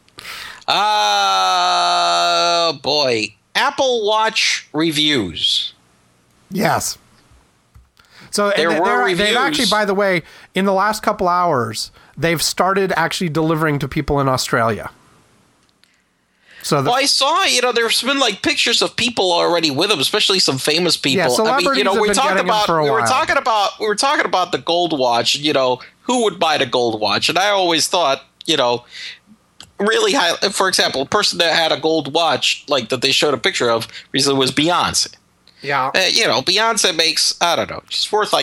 Uh boy. Apple Watch reviews. Yes. So There and were they're- reviews. They've actually, by the way, in the last couple hours, they've started actually delivering to people in Australia. So the, Well, I saw, you know, there's been like pictures of people already with them, especially some famous people. Yeah, I mean, celebrities you know, have we been talked getting them about for a we were while. talking about we were talking about the gold watch. You know, who would buy the gold watch? And I always thought, you know, really high. For example, a person that had a gold watch, like that they showed a picture of recently, was Beyonce. yeah. Uh, you know, Beyonce makes, I don't know, she's worth like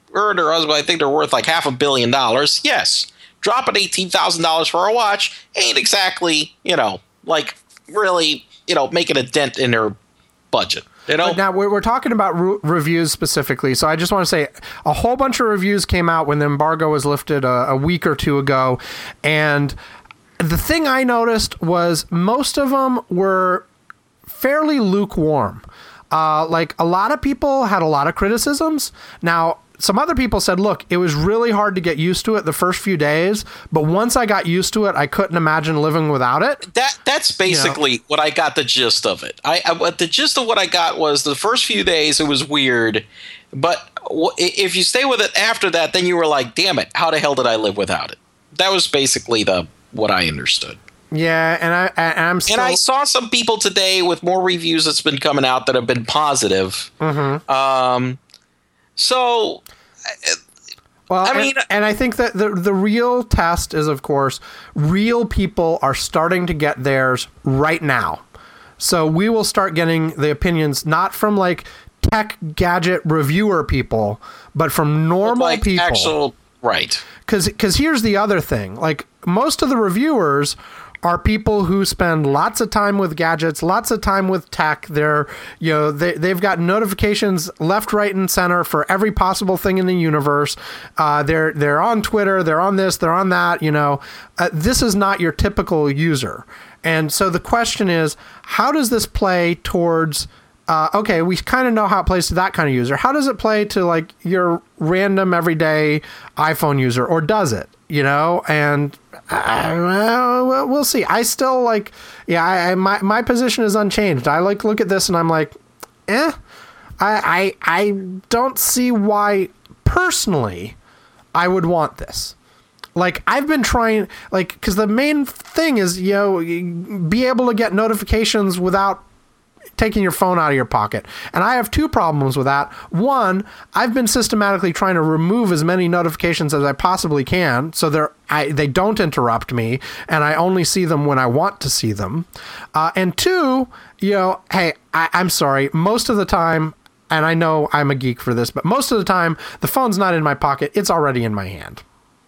her and her husband, I think they're worth like half a billion dollars. Yes, dropping eighteen thousand dollars for a watch ain't exactly, you know, like really, you know, making a dent in their budget. You know? But now we're, we're talking about re- reviews specifically, so I just want to say a whole bunch of reviews came out when the embargo was lifted a, a week or two ago, and the thing I noticed was most of them were fairly lukewarm. Uh, like a lot of people had a lot of criticisms. Now, some other people said, look, it was really hard to get used to it the first few days, but once I got used to it, I couldn't imagine living without it. That That's basically you know. what I got the gist of it. I, I what the gist of what I got was the first few days it was weird, but w- if you stay with it after that, then you were like, damn it, how the hell did I live without it? That was basically the what I understood. Yeah, and I and I'm still... and I saw some people today with more reviews that's been coming out that have been positive. Mm-hmm. Um, so, well, I and, mean, and I think that the the real test is, of course, real people are starting to get theirs right now. So we will start getting the opinions not from like tech gadget reviewer people, but from normal like people. Actual, right. Because because here's the other thing. Like most of the reviewers are people who spend lots of time with gadgets, lots of time with tech. They're, you know, they, they've got notifications left, right, and center for every possible thing in the universe. Uh, they're they're on Twitter, they're on this, they're on that, you know. Uh, this is not your typical user. And so the question is, how does this play towards... Uh, okay, we kind of know how it plays to that kind of user. How does it play to like your random everyday iPhone user, or does it? You know, and uh, we'll see. I still like, yeah, I, I, my my position is unchanged. I like look at this and I'm like, eh. I I I don't see why personally I would want this. Like I've been trying, like, because the main thing is, you know, be able to get notifications without taking your phone out of your pocket. And I have two problems with that. One, I've been systematically trying to remove as many notifications as I possibly can so they're, I, they don't interrupt me and I only see them when I want to see them. Uh, and two, you know, hey, I, I'm sorry, most of the time, and I know I'm a geek for this, but most of the time, the phone's not in my pocket, it's already in my hand.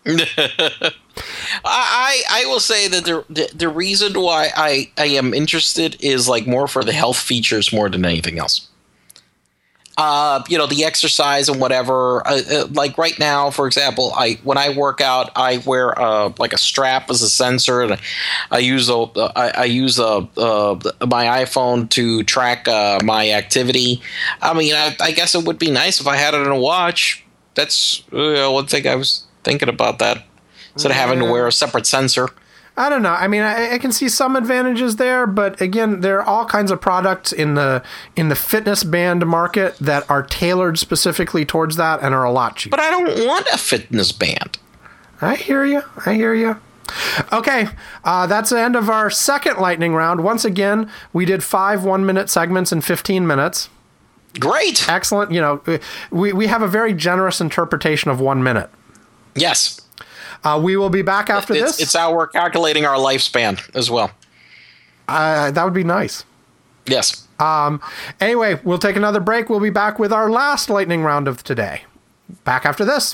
I I will say that the, the the reason why I, I am interested is like more for the health features more than anything else. Uh, you know, the exercise and whatever. Uh, uh, like right now, for example, I when I work out, I wear uh, like a strap as a sensor, and I, I use a I, I use a uh, my iPhone to track uh, my activity. I mean, I, I guess it would be nice if I had it in a watch. That's uh, one thing I was thinking about that. Instead of having to wear a separate sensor. I don't know. I mean, I, I can see some advantages there, but again, there are all kinds of products in the in the fitness band market that are tailored specifically towards that and are a lot cheaper. But I don't want a fitness band. I hear you. I hear you. Okay, uh, that's the end of our second lightning round. Once again, we did five one-minute segments in fifteen minutes. Great. Excellent. You know, we, we have a very generous interpretation of one minute. Yes. Uh, we will be back after it's, this. It's how we're calculating our lifespan as well. Uh, that would be nice. Yes. Um, anyway, we'll take another break. We'll be back with our last lightning round of today. Back after this.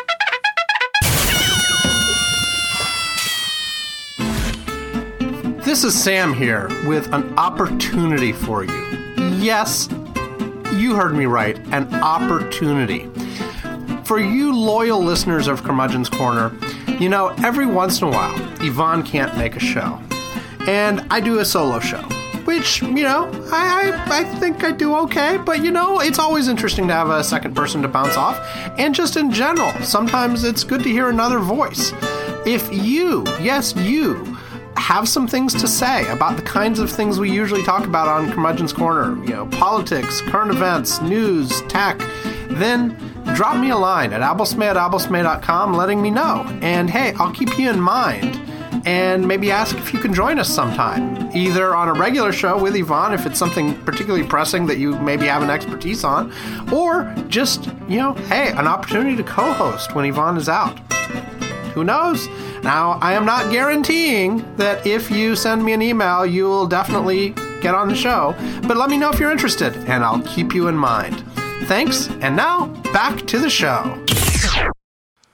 This is Sam here with an opportunity for you. Yes, you heard me right. An opportunity. For you loyal listeners of Curmudgeon's Corner, you know, every once in a while, Yvonne can't make a show. And I do a solo show, which, you know, I, I, I think I do okay. But, you know, it's always interesting to have a second person to bounce off. And just in general, sometimes it's good to hear another voice. If you, yes, you, have some things to say about the kinds of things we usually talk about on Curmudgeon's Corner, you know, politics, current events, news, tech, then drop me a line at abblesmay at abblesmay dot com letting me know. And hey, I'll keep you in mind and maybe ask if you can join us sometime, either on a regular show with Yvonne if it's something particularly pressing that you maybe have an expertise on, or just, you know, hey, an opportunity to co-host when Yvonne is out. Who knows? Now, I am not guaranteeing that if you send me an email, you will definitely get on the show, but let me know if you're interested, and I'll keep you in mind. Thanks, and now, back to the show.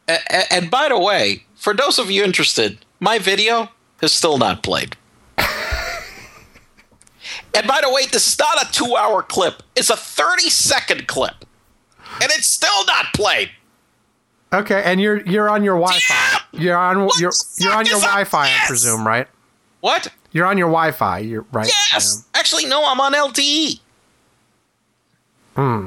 A- and by the way, for those of you interested, my video is still not played. And by the way, this is not a two-hour clip. It's a thirty-second clip. And it's still not played. Okay, and you're you're on your Wi-Fi. Damn! You're on What you're the you're fuck on your is up Wi-Fi, I this? presume, right? What? You're on your Wi-Fi, you're right. Yes! Actually, no, I'm on L T E. Hmm.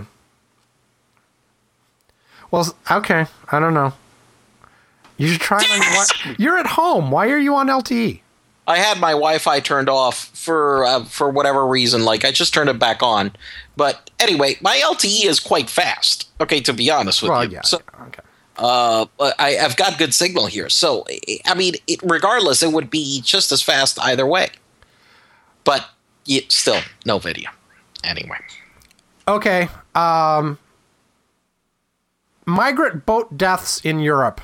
Well, s- okay, I don't know. You should try it on your Yes! Wi- You're at home. Why are you on L T E? I had my Wi-Fi turned off for uh, for whatever reason. Like, I just turned it back on. But anyway, my L T E is quite fast. Okay, to be honest with Well, you. yeah. So, Okay. uh, I, I've got good signal here. So, I mean, it, regardless, it would be just as fast either way. But yet still, no video. Anyway. Okay. Um, migrant boat deaths in Europe.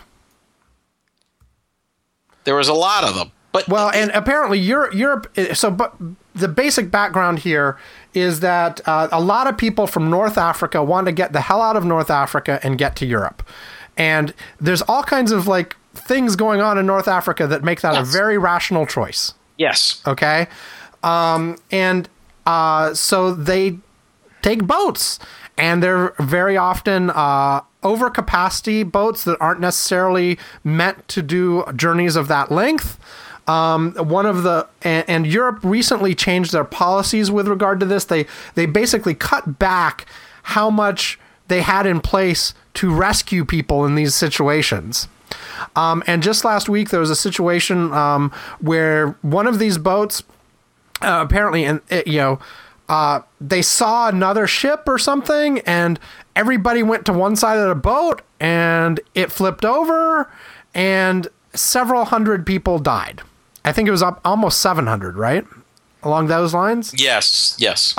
There was a lot of them. But Well, and apparently Europe, Europe. So, but the basic background here is that uh, a lot of people from North Africa want to get the hell out of North Africa and get to Europe, and there's all kinds of like things going on in North Africa that make that Yes. a very rational choice. yes. Okay, um, and uh, so they take boats, and they're very often uh, overcapacity boats that aren't necessarily meant to do journeys of that length. Um, one of the and, and Europe recently changed their policies with regard to this. They they basically cut back how much they had in place to rescue people in these situations. Um, and just last week there was a situation um, where one of these boats uh, apparently, and it, you know, uh, they saw another ship or something, and everybody went to one side of the boat, and it flipped over, and several hundred people died. I think it was up almost seven hundred, right? Along those lines. Yes. Yes.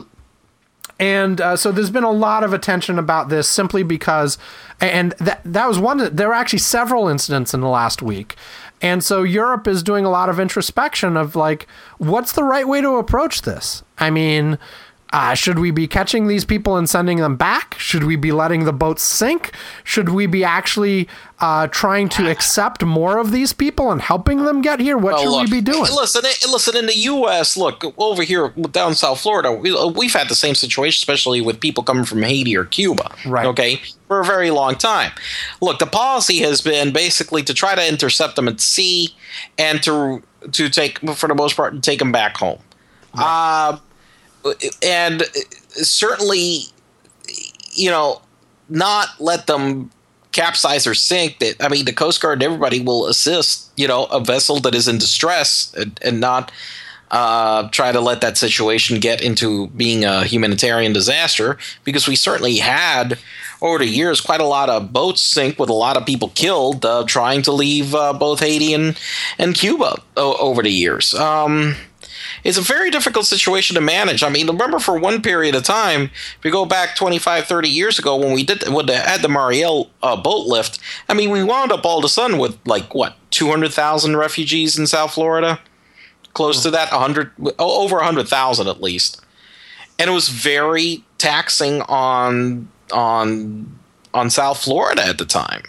And uh, so there's been a lot of attention about this simply because, and that that was one, there were actually several incidents in the last week. And so Europe is doing a lot of introspection of like, what's the right way to approach this? I mean, uh, should we be catching these people and sending them back? Should we be letting the boats sink? Should we be actually uh, trying to accept more of these people and helping them get here? What Well, should look, we be doing? Listen, eh, listen. In the U S, look over here down South Florida, we, we've had the same situation, especially with people coming from Haiti or Cuba. Right. Okay, for a very long time. Look, the policy has been basically to try to intercept them at sea and to to take, for the most part, take them back home. Uh, and certainly, you know, not let them capsize or sink. That I mean, the Coast Guard and everybody will assist, you know, a vessel that is in distress and, and not uh, try to let that situation get into being a humanitarian disaster, because we certainly had over the years quite a lot of boats sink with a lot of people killed uh, trying to leave uh, both Haiti and, and Cuba o- over the years. Um, It's a very difficult situation to manage. I mean, remember for one period of time, if we go back twenty-five, thirty years ago when we did when they had the Mariel uh, boat lift, I mean, we wound up all of a sudden with like, what, two hundred thousand refugees in South Florida? Close to that, one hundred, over one hundred thousand at least. And it was very taxing on on on South Florida at the time.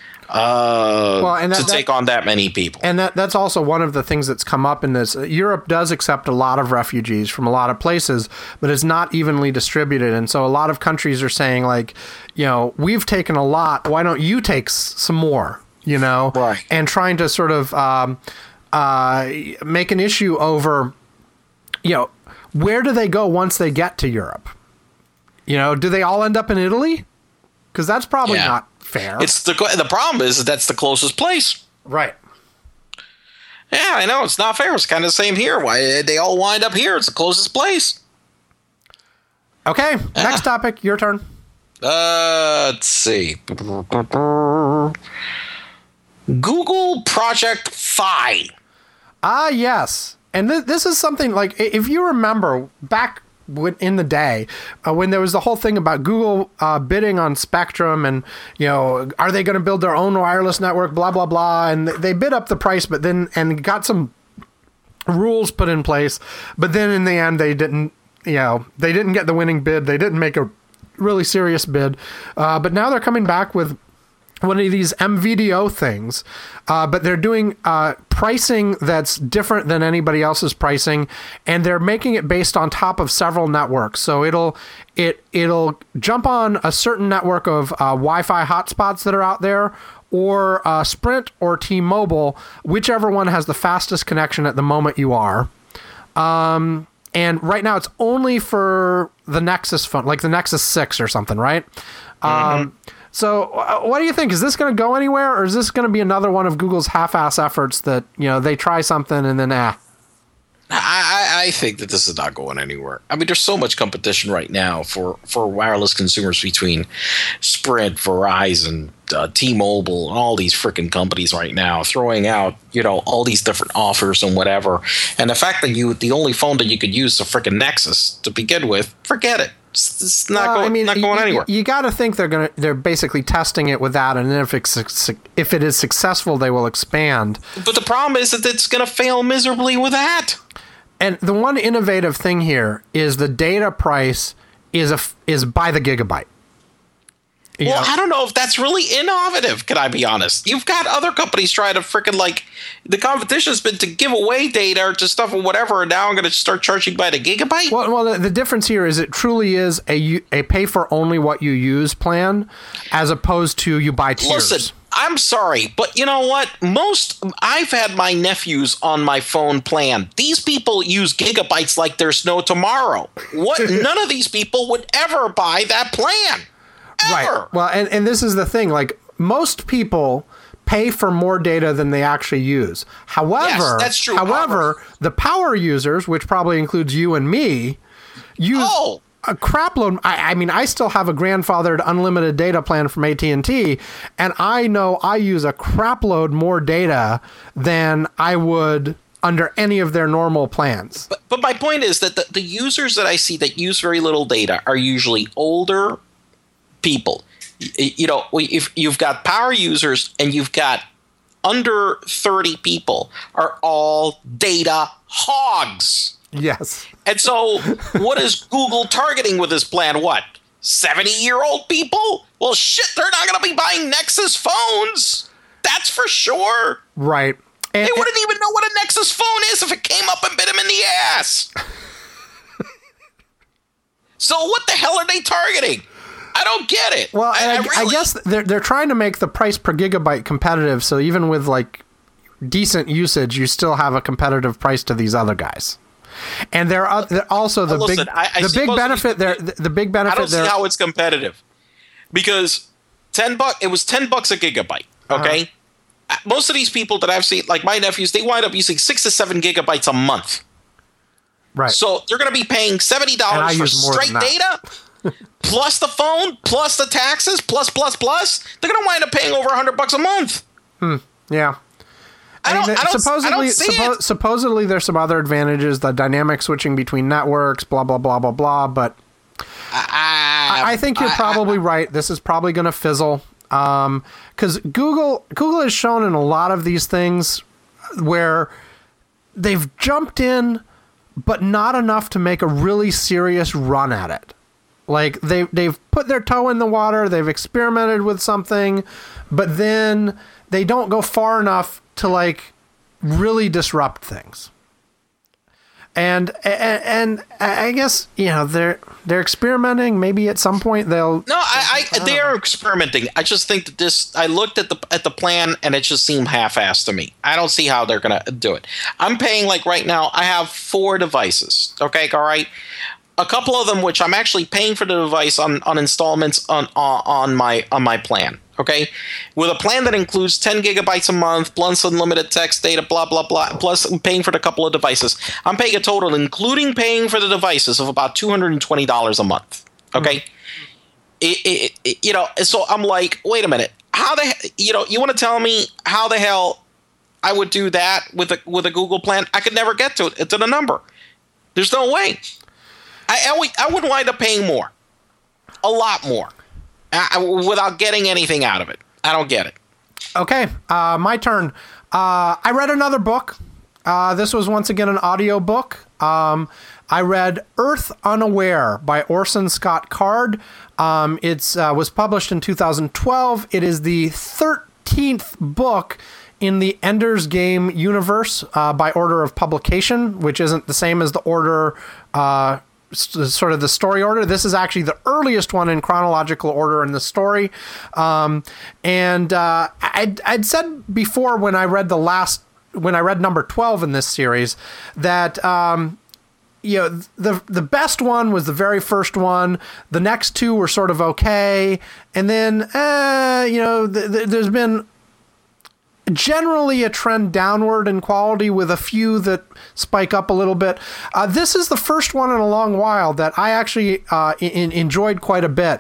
Uh, Well, and that- to that- take on that many people. And that that's also one of the things that's come up in this. Europe does accept a lot of refugees from a lot of places, but it's not evenly distributed. And so a lot of countries are saying, like, you know, we've taken a lot. Why don't you take s- some more, you know? Right. And trying to sort of um, uh, make an issue over, you know, where do they go once they get to Europe? You know, do they all end up in Italy? Because that's probably Yeah. not fair. It's the the problem is that that's the closest place. right. Yeah, I know it's not fair. It's kind of the same here. Why they all wind up here? It's the closest place. Okay, next topic. Your turn. Uh, let's see. Google Project Fi. Ah, yes. And th- this is something like, i- if you remember back when, in the day, uh, when there was the whole thing about Google uh, bidding on Spectrum and, you know, are they going to build their own wireless network, blah, blah, blah. And th- they bid up the price, but then, and got some rules put in place. But then in the end, they didn't, you know, they didn't get the winning bid. They didn't make a really serious bid. Uh, but now they're coming back with one of these M V D O things, uh, but they're doing uh, pricing that's different than anybody else's pricing, and they're making it based on top of several networks. So it'll it it'll jump on a certain network of uh, Wi-Fi hotspots that are out there, or uh, Sprint or T-Mobile, whichever one has the fastest connection at the moment you are. Um, and right now it's only for the Nexus phone, like the Nexus six or something, right? Mm-hmm. Um, So uh, what do you think? Is this going to go anywhere, or is this going to be another one of Google's half-ass efforts that, you know, they try something and then, ah? I, I think that this is not going anywhere. I mean, there's so much competition right now for, for wireless consumers between Sprint, Verizon, uh, T-Mobile, and all these freaking companies right now throwing out, you know, all these different offers and whatever. And the fact that you the only phone that you could use is a freaking Nexus to begin with, forget it. It's, it's not, well, going, I mean, not going you, anywhere. You, you got to think they're going to they're basically testing it with that, and then if it's if it is successful, they will expand. But the problem is that it's going to fail miserably with that. And the one innovative thing here is the data price is a is by the gigabyte. You well, know? I don't know if that's really innovative, can I be honest? You've got other companies trying to freaking, like, the competition's been to give away data or to stuff or whatever, and now I'm going to start charging by the gigabyte? Well, well, the, the difference here is it truly is a, a pay for only what you use plan, as opposed to you buy tiers. Listen, I'm sorry, but you know what? Most, I've had my nephews on my phone plan. These people use gigabytes like there's no tomorrow. What? None of these people would ever buy that plan. Ever. Right. Well, and, and this is the thing. Like, most people pay for more data than they actually use. However, yes, that's true. However, the power users, which probably includes you and me, use oh. a crap load. I, I mean, I still have a grandfathered unlimited data plan from A T and T, and I know I use a crap load more data than I would under any of their normal plans. But, but my point is that the, the users that I see that use very little data are usually older people. You know, if you've got power users and you've got under thirty people are all data hogs. Yes. And so what is Google targeting with this plan? What? seventy-year-old people? Well, shit, they're not going to be buying Nexus phones. That's for sure. Right. And, they wouldn't even know what a Nexus phone is if it came up and bit them in the ass. So what the hell are they targeting? I don't get it. Well, I, I, I, really, I guess they're they're trying to make the price per gigabyte competitive. So even with like decent usage, you still have a competitive price to these other guys. And they're, uh, they're also the Listen, big I, I the big benefit there. The, the big benefit I don't there. see how it's competitive because ten buck. It was ten bucks a gigabyte. Okay, uh-huh. Most of these people that I've seen, like my nephews, they wind up using six to seven gigabytes a month. Right. So they're going to be paying seventy dollars for straight data. Plus the phone, plus the taxes, plus, plus, plus. They're going to wind up paying over one hundred bucks a month. Hmm. Yeah. I don't, I mean, I don't, supposedly, I don't see suppo- it. supposedly there's some other advantages, the dynamic switching between networks, blah, blah, blah, blah, blah. But I, I think you're probably I, I, right. This is probably going to fizzle. Um, because Google, Google has shown in a lot of these things where they've jumped in, but not enough to make a really serious run at it. Like they they've put their toe in the water, they've experimented with something, but then they don't go far enough to like really disrupt things. And and, and I guess, you know, they're they're experimenting. Maybe at some point they'll No, I, I, I they are experimenting. I just think that this I looked at the at the plan and it just seemed half-assed to me. I don't see how they're gonna do it. I'm paying, like right now, I have four devices. Okay, all right. A couple of them, which I'm actually paying for the device on, on installments on, on on my on my plan. Okay, with a plan that includes ten gigabytes a month, plus unlimited text data, blah blah blah. Plus, I'm paying for the couple of devices. I'm paying a total, including paying for the devices, of about two hundred and twenty dollars a month. Okay, mm-hmm. it, it, it, you know, so I'm like, wait a minute, how the you know, you want to tell me how the hell I would do that with a with a Google plan? I could never get to it to the number. There's no way. I, I would wind up paying more, a lot more, uh, without getting anything out of it. I don't get it. Okay, uh, my turn. Uh, I read another book. Uh, this was once again an audio book. Um, I read Earth Unaware by Orson Scott Card. Um, it uh, was published in two thousand twelve. It is the thirteenth book in the Ender's Game universe uh, by order of publication, which isn't the same as the order, uh, s- sort of the story order. This is actually the earliest one in chronological order in the story. Um, and uh, I'd, I'd said before when I read the last, when I read number twelve in this series, that um, you know, the the best one was the very first one. The next two were sort of okay, and then uh, you know, th- th- there's been generally a trend downward in quality with a few that spike up a little bit. Uh, this is the first one in a long while that I actually uh, in, enjoyed quite a bit.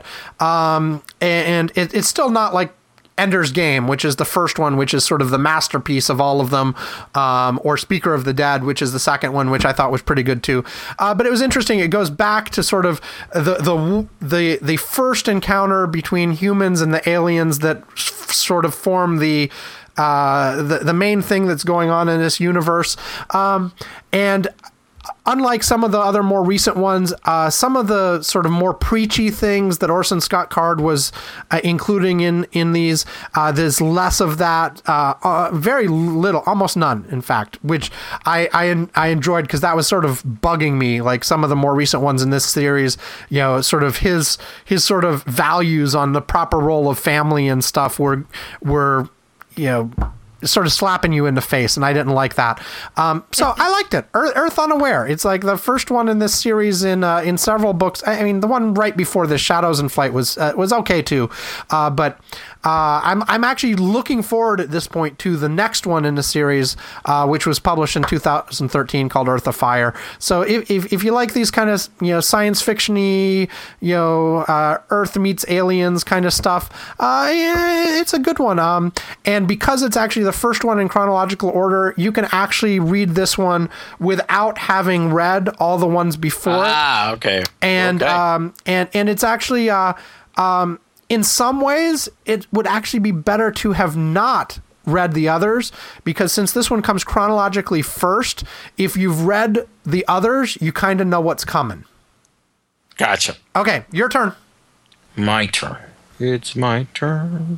Um, and it, it's still not like Ender's Game, which is the first one, which is sort of the masterpiece of all of them, um, or Speaker of the Dead, which is the second one, which I thought was pretty good too. Uh, but it was interesting. It goes back to sort of the the the the first encounter between humans and the aliens that f- sort of form the uh, the the main thing that's going on in this universe. Um, and unlike some of the other more recent ones, uh, some of the sort of more preachy things that Orson Scott Card was uh, including in, in these, uh, there's less of that, uh, uh, very little, almost none, in fact, which I, I, I enjoyed because that was sort of bugging me, like some of the more recent ones in this series, you know, sort of his, his sort of values on the proper role of family and stuff were, were, you know, sort of slapping you in the face, and I didn't like that. Um, so I liked it. Earth, Earth Unaware. It's like the first one in this series in uh, in several books. I mean, the one right before this, Shadows in Flight, was uh, was okay too. Uh, but uh, I'm I'm actually looking forward at this point to the next one in the series, uh, which was published in two thousand thirteen, called Earth Afire. So if, if if you like these kind of, you know, science fiction-y, you know, uh, Earth meets aliens kind of stuff, uh, yeah, it's a good one. Um, and because it's actually the first one in chronological order, you can actually read this one without having read all the ones before. Ah, okay. And okay. um and and it's actually uh um in some ways it would actually be better to have not read the others, because since this one comes chronologically first, if you've read the others, you kind of know what's coming. Gotcha. Okay, your turn. My turn. It's my turn.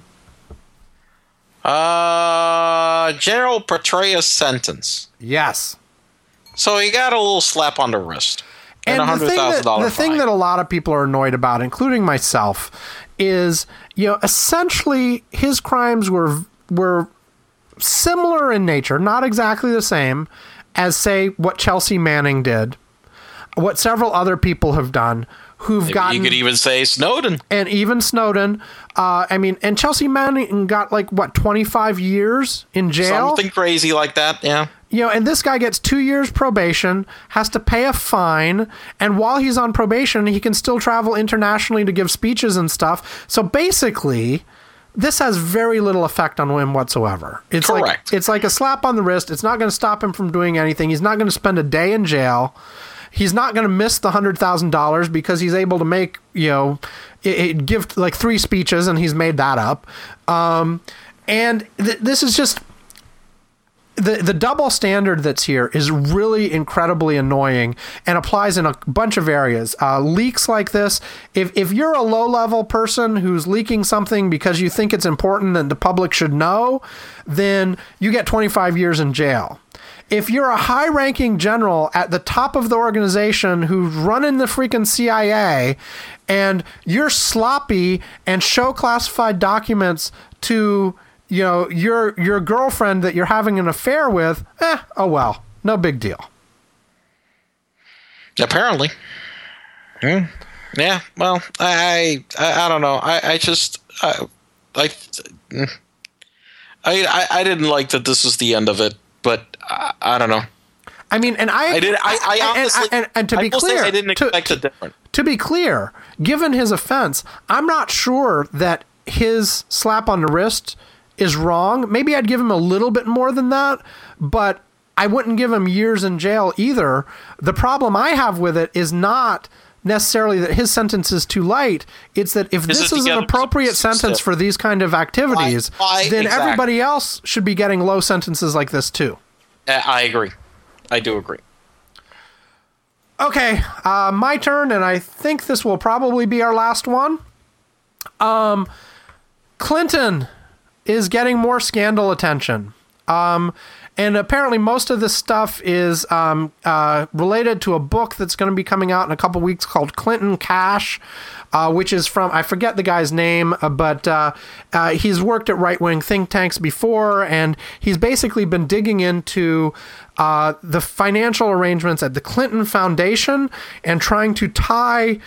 Uh, General Petraeus sentence. Yes. So he got a little slap on the wrist and, And a the hundred thing, thousand that, dollar the fine. thing that a lot of people are annoyed about, including myself, is, you know, essentially his crimes were were similar in nature, not exactly the same as, say, what Chelsea Manning did, what several other people have done who've Maybe gotten... you could even say Snowden. And even Snowden. Uh, I mean, and Chelsea Manning got, like, what, twenty-five years in jail? Something crazy like that, yeah. You know, and this guy gets two years probation, has to pay a fine, and while he's on probation, he can still travel internationally to give speeches and stuff. So basically, this has very little effect on him whatsoever. It's Correct. Like, it's like a slap on the wrist. It's not going to stop him from doing anything. He's not going to spend a day in jail. He's not going to miss the one hundred thousand dollars because he's able to make, you know, it, it give like three speeches, and he's made that up. Um, and th- this is just... The the double standard that's here is really incredibly annoying and applies in a bunch of areas. Uh, leaks like this, if if you're a low-level person who's leaking something because you think it's important and the public should know, then you get twenty-five years in jail. If you're a high-ranking general at the top of the organization who's running the freaking C I A and you're sloppy and show classified documents to... you know, your your girlfriend that you're having an affair with, eh, oh well, no big deal. Apparently. Hmm. Yeah, well, I, I I don't know. I, I just I, I I I didn't like that this was the end of it, but I, I don't know. I mean, and I I did I, I honestly and, and, and to be I will say clear, I didn't to, expect it different. To be clear, given his offense, I'm not sure that his slap on the wrist is wrong. Maybe I'd give him a little bit more than that, but I wouldn't give him years in jail either. The problem I have with it is not necessarily that his sentence is too light. It's that if This this is is an together appropriate some- sentence for these kind of activities, Why- why- then exactly. everybody else should be getting low sentences like this too. Uh, I agree. I do agree. Okay, uh, my turn, and I think this will probably be our last one. Um, Clinton is getting more scandal attention. Um, and apparently most of this stuff is um, uh, related to a book that's going to be coming out in a couple weeks called Clinton Cash, uh, which is from, I forget the guy's name, uh, but uh, uh, he's worked at right-wing think tanks before, and he's basically been digging into uh, the financial arrangements at the Clinton Foundation and trying to tie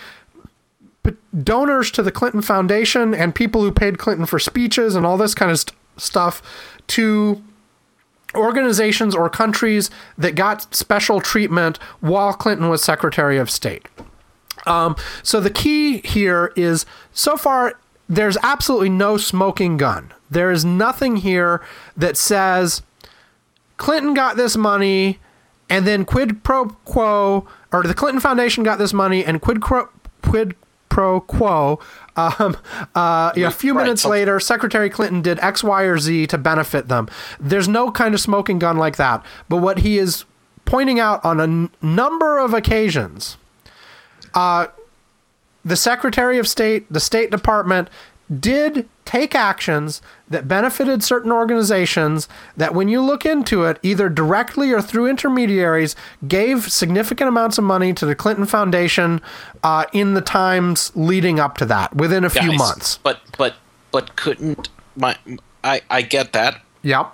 donors to the Clinton Foundation and people who paid Clinton for speeches and all this kind of st- stuff to organizations or countries that got special treatment while Clinton was Secretary of State. Um, so the key here is, so far, there's absolutely no smoking gun. There is nothing here that says Clinton got this money and then quid pro quo, or the Clinton Foundation got this money and quid pro quid pro quo. Um, uh, yeah, a few right, minutes so- later, Secretary Clinton did X, Y, or Z to benefit them. There's no kind of smoking gun like that. But what he is pointing out on a n- number of occasions, uh, the Secretary of State, the State Department, did take actions that benefited certain organizations that, when you look into it, either directly or through intermediaries, gave significant amounts of money to the Clinton Foundation uh, in the times leading up to that, within a few Guys, months. But but but couldn't my I I get that. Yep.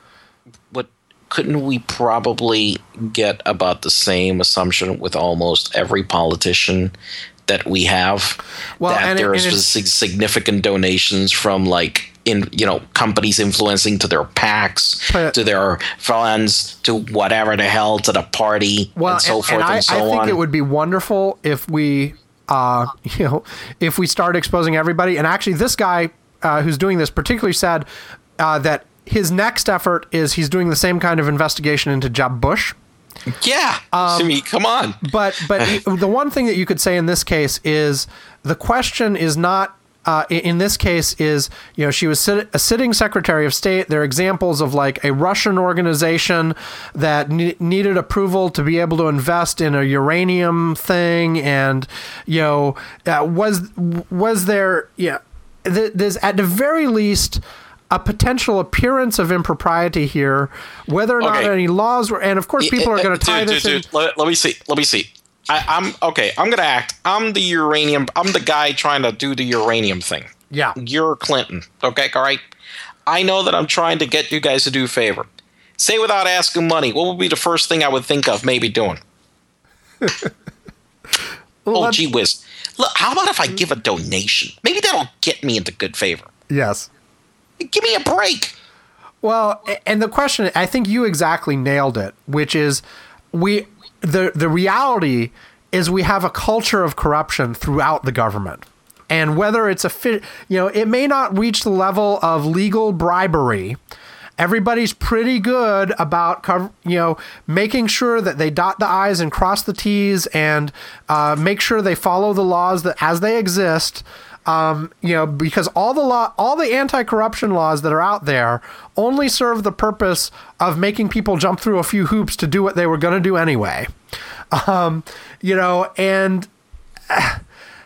But couldn't we probably get about the same assumption with almost every politician that we have? Well, that and it- there's and it's- sig- significant donations from, like, in you know companies influencing, to their PACs, But- to their funds, to whatever the hell, to the party, Well, and so and, forth and I, and so I think on. it would be wonderful if we, uh, you know, if we start exposing everybody. And actually, this guy uh, who's doing this particularly said uh, that his next effort is he's doing the same kind of investigation into Jeb Bush. yeah, Um, Simi, come on. But but the one thing that you could say in this case is the question is not. Uh, in in this case is, you know, she was sit- a sitting Secretary of State. There are examples of, like, a Russian organization that ne- needed approval to be able to invest in a uranium thing. And, you know, uh, was was there, yeah, th- there's at the very least a potential appearance of impropriety here, whether or not Okay. any laws were, and of course people are going to tie Dude, this dude, in. dude, Let, let me see. Let me see. I, I'm okay. I'm gonna act. I'm the uranium. I'm the guy trying to do the uranium thing. Yeah. You're Clinton. Okay, all right. I know that I'm trying to get you guys to do a favor. Say, without asking money, what would be the first thing I would think of maybe doing? Well, Oh, let's- gee whiz. Look, how about if I give a donation? Maybe that'll get me into good favor. Yes. Give me a break. Well, a- and the question, I think you exactly nailed it, which is we the the reality is we have a culture of corruption throughout the government. And whether it's a fit, you know, it may not reach the level of legal bribery. Everybody's pretty good about, cov- you know, making sure that they dot the I's and cross the T's and uh, make sure they follow the laws that as they exist. Um, you know, because all the law, all the anti-corruption laws that are out there only serve the purpose of making people jump through a few hoops to do what they were going to do anyway. Um, you know, and uh,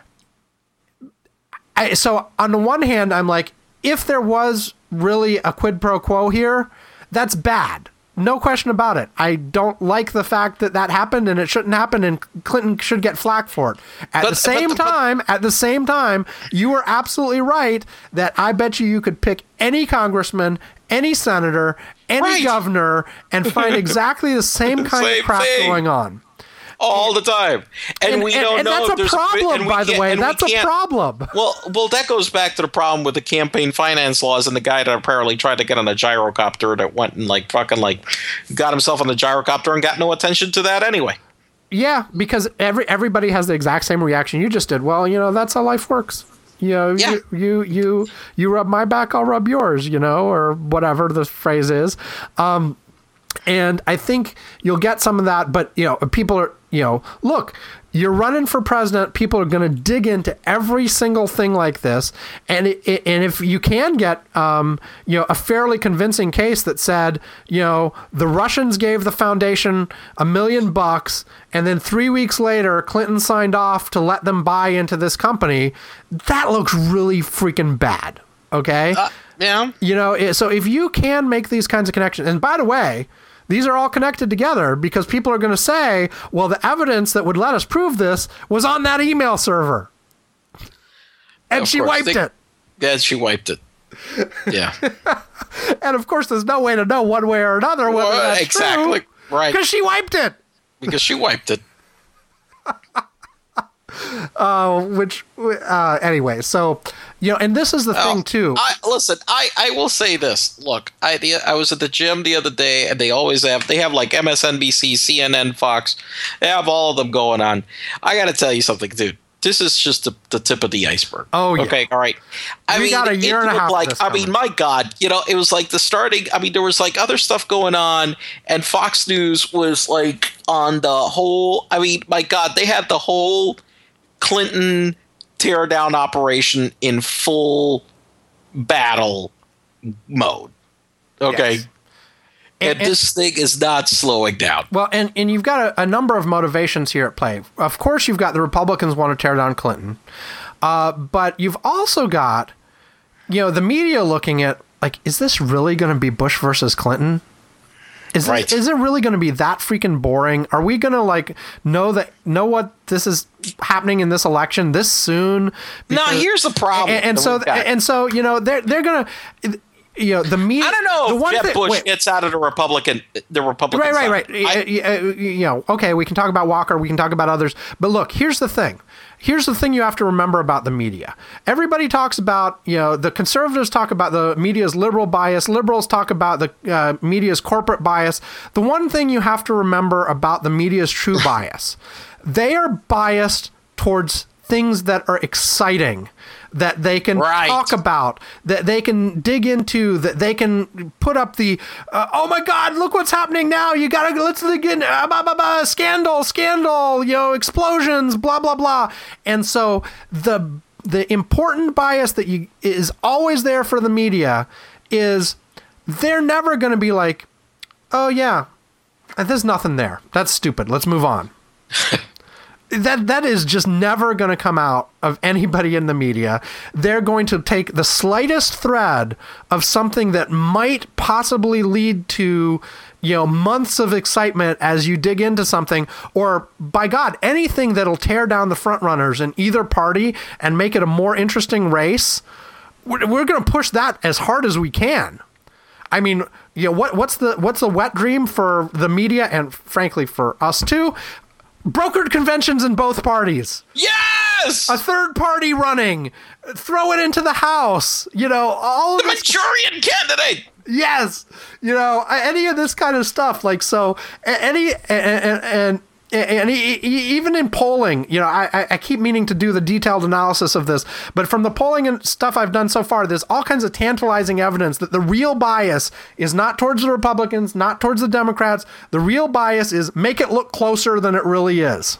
I, so on the one hand, I'm like, if there was really a quid pro quo here, that's bad. No question about it. I don't like the fact that that happened, and it shouldn't happen, and Clinton should get flack for it. At But- the same but- but- time, at the same time, you were absolutely right that I bet you you could pick any congressman, any senator, any Right. governor, and find exactly the same kind Same of crap thing. going on. All the time. And, And, we and- don't and know that's if a there's problem, and we by the can't- way. and we That's a can't- problem. Well, well, that goes back to the problem with the campaign finance laws and the guy that apparently tried to get on a gyrocopter that went and like fucking like got himself on the gyrocopter and got no attention to that anyway. Yeah, because every everybody has the exact same reaction you just did. Well, you know, that's how life works. You know, Yeah. you, you you you rub my back, I'll rub yours, you know, or whatever the phrase is. Um, and I think you'll get some of that, but, you know, people are, you know, look, you're running for president. People are going to dig into every single thing like this, and it, it, and if you can get um, you know, a fairly convincing case that said, you know, the Russians gave the foundation a million bucks, and then three weeks later Clinton signed off to let them buy into this company, that looks really freaking bad. Okay, Uh, yeah. you know, it- so if you can make these kinds of connections, and by the way, these are all connected together because people are going to say, well, the evidence that would let us prove this was on that email server. And Of she course, wiped they- it. Yeah, she wiped it. Yeah. And of course, there's no way to know one way or another whether Well, that's exactly. Right. Because she wiped it. Because she wiped it. Uh, which, uh, anyway, so, you know, and this is the thing, too. I, listen, I, I will say this. Look, I the, I was at the gym the other day, and they always have they have like M S N B C, C N N, Fox. They have all of them going on. I got to tell you something, dude. This is just the, the tip of the iceberg. Oh, yeah. Okay, all right. I We mean, got a year it and a looked half of like this I mean, coming. my God, you know, it was like the starting. I mean, there was like other stuff going on, and Fox News was like on the whole. I mean, my God, they had the whole Clinton tear down operation in full battle mode. Okay. Yes. And, And- and- this thing is not slowing down. Well, and, and you've got a, a number of motivations here at play. Of course, you've got the Republicans want to tear down Clinton. Uh, but you've also got, you know, the media looking at, like, is this really going to be Bush versus Clinton? Is Right. it, is it really going to be that freaking boring? Are we going to, like, know that know what this is happening in this election this soon? No, Because- here's the problem. And, and that so we've got. and so you know they're they're going to. You know, the media. I don't know the if one Jeb thing- Bush wait. gets out of the Republican, the Republican Right, right, side. right. I- Y- y- uh, you know, okay, we can talk about Walker, we can talk about others, but look, here's the thing. Here's the thing you have to remember about the media. Everybody talks about, you know, the conservatives talk about the media's liberal bias, liberals talk about the uh, media's corporate bias. The one thing you have to remember about the media's true bias, they are biased towards things that are exciting, that they can Right. talk about, that they can dig into, that they can put up the, uh, oh my God, look what's happening now. You gotta, let's dig in, uh, blah, blah, blah, scandal, scandal, you know, explosions, blah, blah, blah. And so the, the important bias that you is always there for the media is they're never going to be like, oh yeah, there's nothing there. That's stupid. Let's move on. That that is just never going to come out of anybody in the media. They're going to take the slightest thread of something that might possibly lead to, you know, months of excitement as you dig into something, or by God, anything that'll tear down the front runners in either party and make it a more interesting race. We're, we're going to push that as hard as we can. I mean, you know, what what's the what's the wet dream for the media and frankly for us too? Brokered conventions in both parties. yes! A third party running. Throw it into the House. You know, all of the this. Manchurian candidate! Yes. You know, any of this kind of stuff. Like, so, a- any, and, and, and e- e- even in polling, you know, I, I keep meaning to do the detailed analysis of this, but from the polling and stuff I've done so far, there's all kinds of tantalizing evidence that the real bias is not towards the Republicans, not towards the Democrats. The real bias is make it look closer than it really is.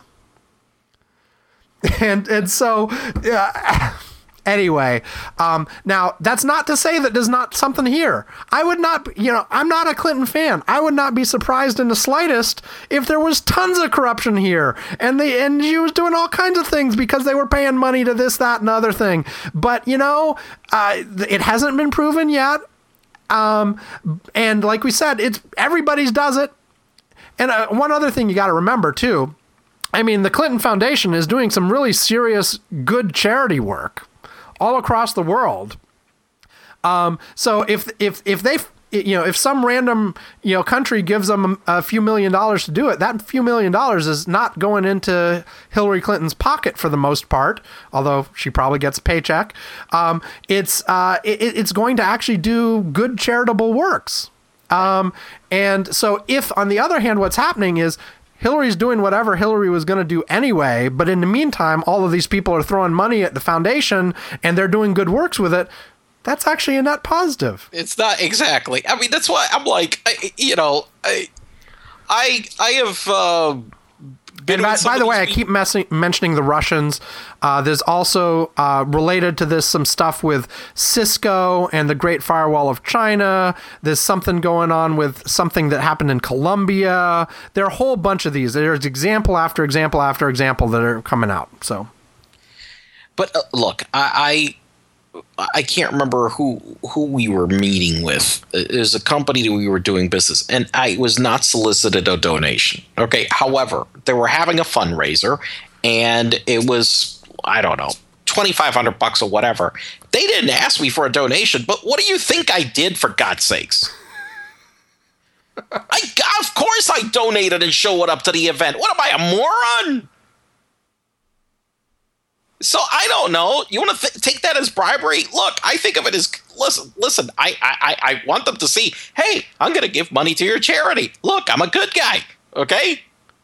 And, and so, yeah. Anyway, um, now that's not to say that there's not something here. I would not, you know, I'm not a Clinton fan. I would not be surprised in the slightest if there was tons of corruption here, and the and she was doing all kinds of things because they were paying money to this, that, and other thing. But you know, uh, it hasn't been proven yet. Um, and like we said, it's everybody's does it. And uh, one other thing you got to remember too. I mean, the Clinton Foundation is doing some really serious, good charity work all across the world. Um, so if if if they you know if some random you know country gives them a few million dollars to do it, that few million dollars is not going into Hillary Clinton's pocket for the most part, although she probably gets a paycheck. Um, it's uh, it, it's going to actually do good charitable works. Um, and so if on the other hand, what's happening is Hillary's doing whatever Hillary was going to do anyway, but in the meantime, all of these people are throwing money at the foundation and they're doing good works with it. That's actually a net positive. It's not exactly. I mean, that's why I'm like, I, you know, I, I, I have uh, And by, by the way, I keep messing, mentioning the Russians. Uh, there's also uh, related to this some stuff with Cisco and the Great Firewall of China. There's something going on with something that happened in Colombia. There are a whole bunch of these. There's example after example after example that are coming out. So, but uh, look, I, I I can't remember who who we were meeting with. It was a company that we were doing business, and I was not solicited a donation. Okay, however, they were having a fundraiser, and it was, I don't know, twenty-five hundred bucks or whatever. They didn't ask me for a donation, but what do you think I did, for God's sakes? I, of course I donated and showed up to the event. What am I, a moron? So I don't know. You want to th- take that as bribery? Look, I think of it as, listen, listen, I, I, I want them to see, hey, I'm going to give money to your charity. Look, I'm a good guy, okay?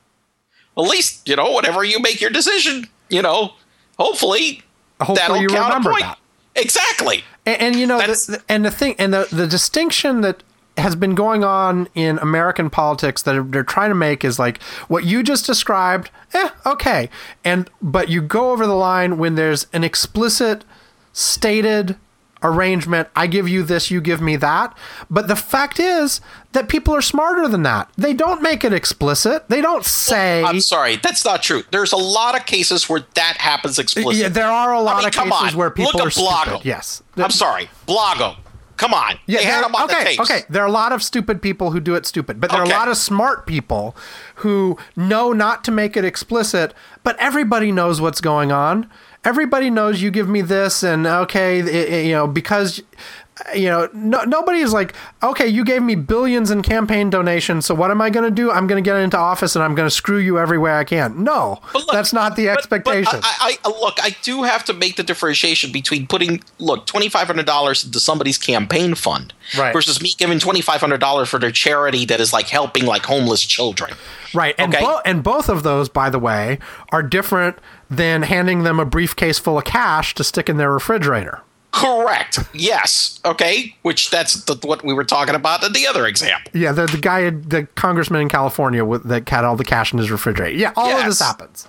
At least, you know, whatever you make your decision, you know, hopefully, hopefully that'll you count remember a point. that. Exactly. And, and you know, the, the, and the thing, and the, the distinction that has been going on in American politics that they're trying to make is like what you just described. Eh, okay. And, but you go over the line when there's an explicit stated arrangement. I give you this, you give me that. But the fact is that people are smarter than that. They don't make it explicit. They don't say. Well, I'm sorry. That's not true. There's a lot of cases where that happens explicitly. Yeah, there are a lot I mean, of come cases on. where people Look are at Blago. stupid. Yes. I'm sorry. Blago. Come on. Yeah, they had them on okay, the tapes. okay. There are a lot of stupid people who do it stupid, but there Okay. are a lot of smart people who know not to make it explicit, but everybody knows what's going on. Everybody knows you give me this, and okay, it, it, you know, because, you know, no, nobody is like, okay, you gave me billions in campaign donations, so what am I going to do? I'm going to get into office and I'm going to screw you every way I can. No, But look, that's not the but- expectation. But I, I, look, I do have to make the differentiation between putting, look, twenty-five hundred dollars into somebody's campaign fund Right. versus me giving twenty-five hundred dollars for their charity that is like helping like homeless children. Right, and Okay. bo- and both of those, by the way, are different than handing them a briefcase full of cash to stick in their refrigerator. Correct. Yes. Okay. Which that's the, what we were talking about in the other example. Yeah, the the guy, the congressman in California with that had all the cash in his refrigerator. Yeah, all of this Yes. happens.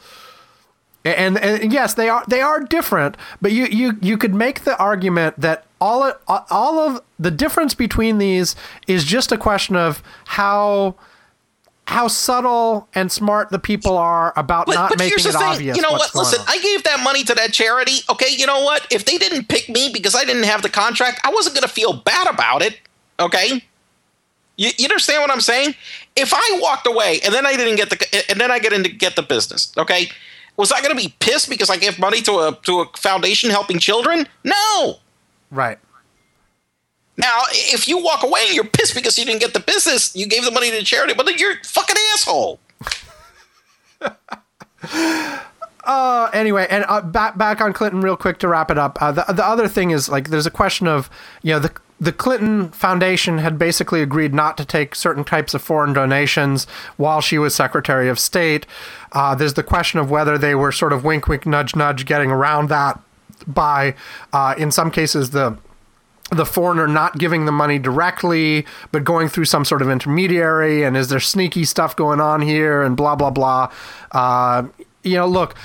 And, and yes, they are they are different, but you, you, you could make the argument that all all of the difference between these is just a question of how how subtle and smart the people are about But, not but making here's the it thing. obvious. You know what's what? Listen, going on. I gave that money to that charity. Okay. You know what? If they didn't pick me because I didn't have the contract, I wasn't going to feel bad about it. Okay. You, you understand what I'm saying? If I walked away and then I didn't get the, and then I get into get the business. Okay. Was I going to be pissed because I gave money to a to a foundation helping children? No. Right. Now, if you walk away and you're pissed because you didn't get the business, you gave the money to the charity, but then you're a fucking asshole. Uh, anyway, and uh, back back on Clinton real quick to wrap it up. Uh, the the other thing is like there's a question of, you know, the the Clinton Foundation had basically agreed not to take certain types of foreign donations while she was Secretary of State. Uh, there's the question of whether they were sort of wink wink nudge nudge getting around that by uh, in some cases the the foreigner not giving the money directly, but going through some sort of intermediary. And is there sneaky stuff going on here and blah, blah, blah. Uh, you know, look,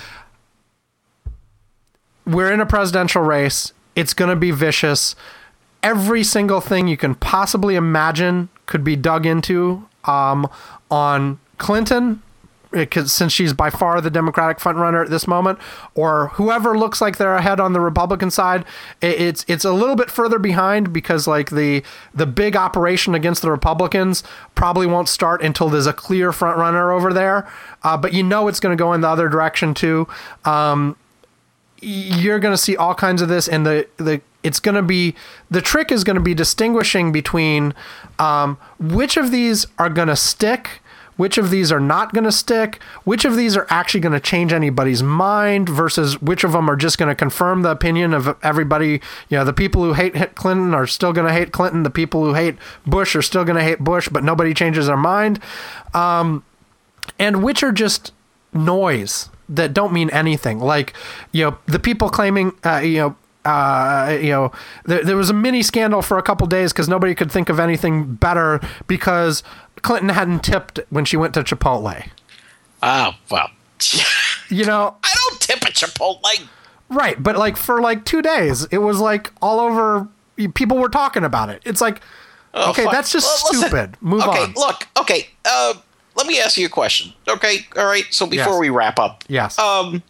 we're in a presidential race. It's going to be vicious. Every single thing you can possibly imagine could be dug into um, on Clinton, because since she's by far the Democratic frontrunner at this moment, or whoever looks like they're ahead on the Republican side. It's it's a little bit further behind because like the the big operation against the Republicans probably won't start until there's a clear frontrunner over there. Uh, but you know it's going to go in the other direction too. Um, you're going to see all kinds of this, and the the it's going to be the trick is going to be distinguishing between um, which of these are going to stick. Which of these are not going to stick? Which of these are actually going to change anybody's mind versus which of them are just going to confirm the opinion of everybody? You know, the people who hate Clinton are still going to hate Clinton. The people who hate Bush are still going to hate Bush, but nobody changes their mind. Um, and which are just noise that don't mean anything. Like, you know, the people claiming, uh, you know, Uh, you know, there, there was a mini scandal for a couple days because nobody could think of anything better because Clinton hadn't tipped when she went to Chipotle. Oh, well, You know, I don't tip at Chipotle. right? But like for like two days, it was like all over. People were talking about it. It's like, Oh, okay, fuck. that's just Well, listen. stupid. Move okay, on. look. Okay, uh, let me ask you a question. Okay, all right. So before Yes. we wrap up, Yes. um,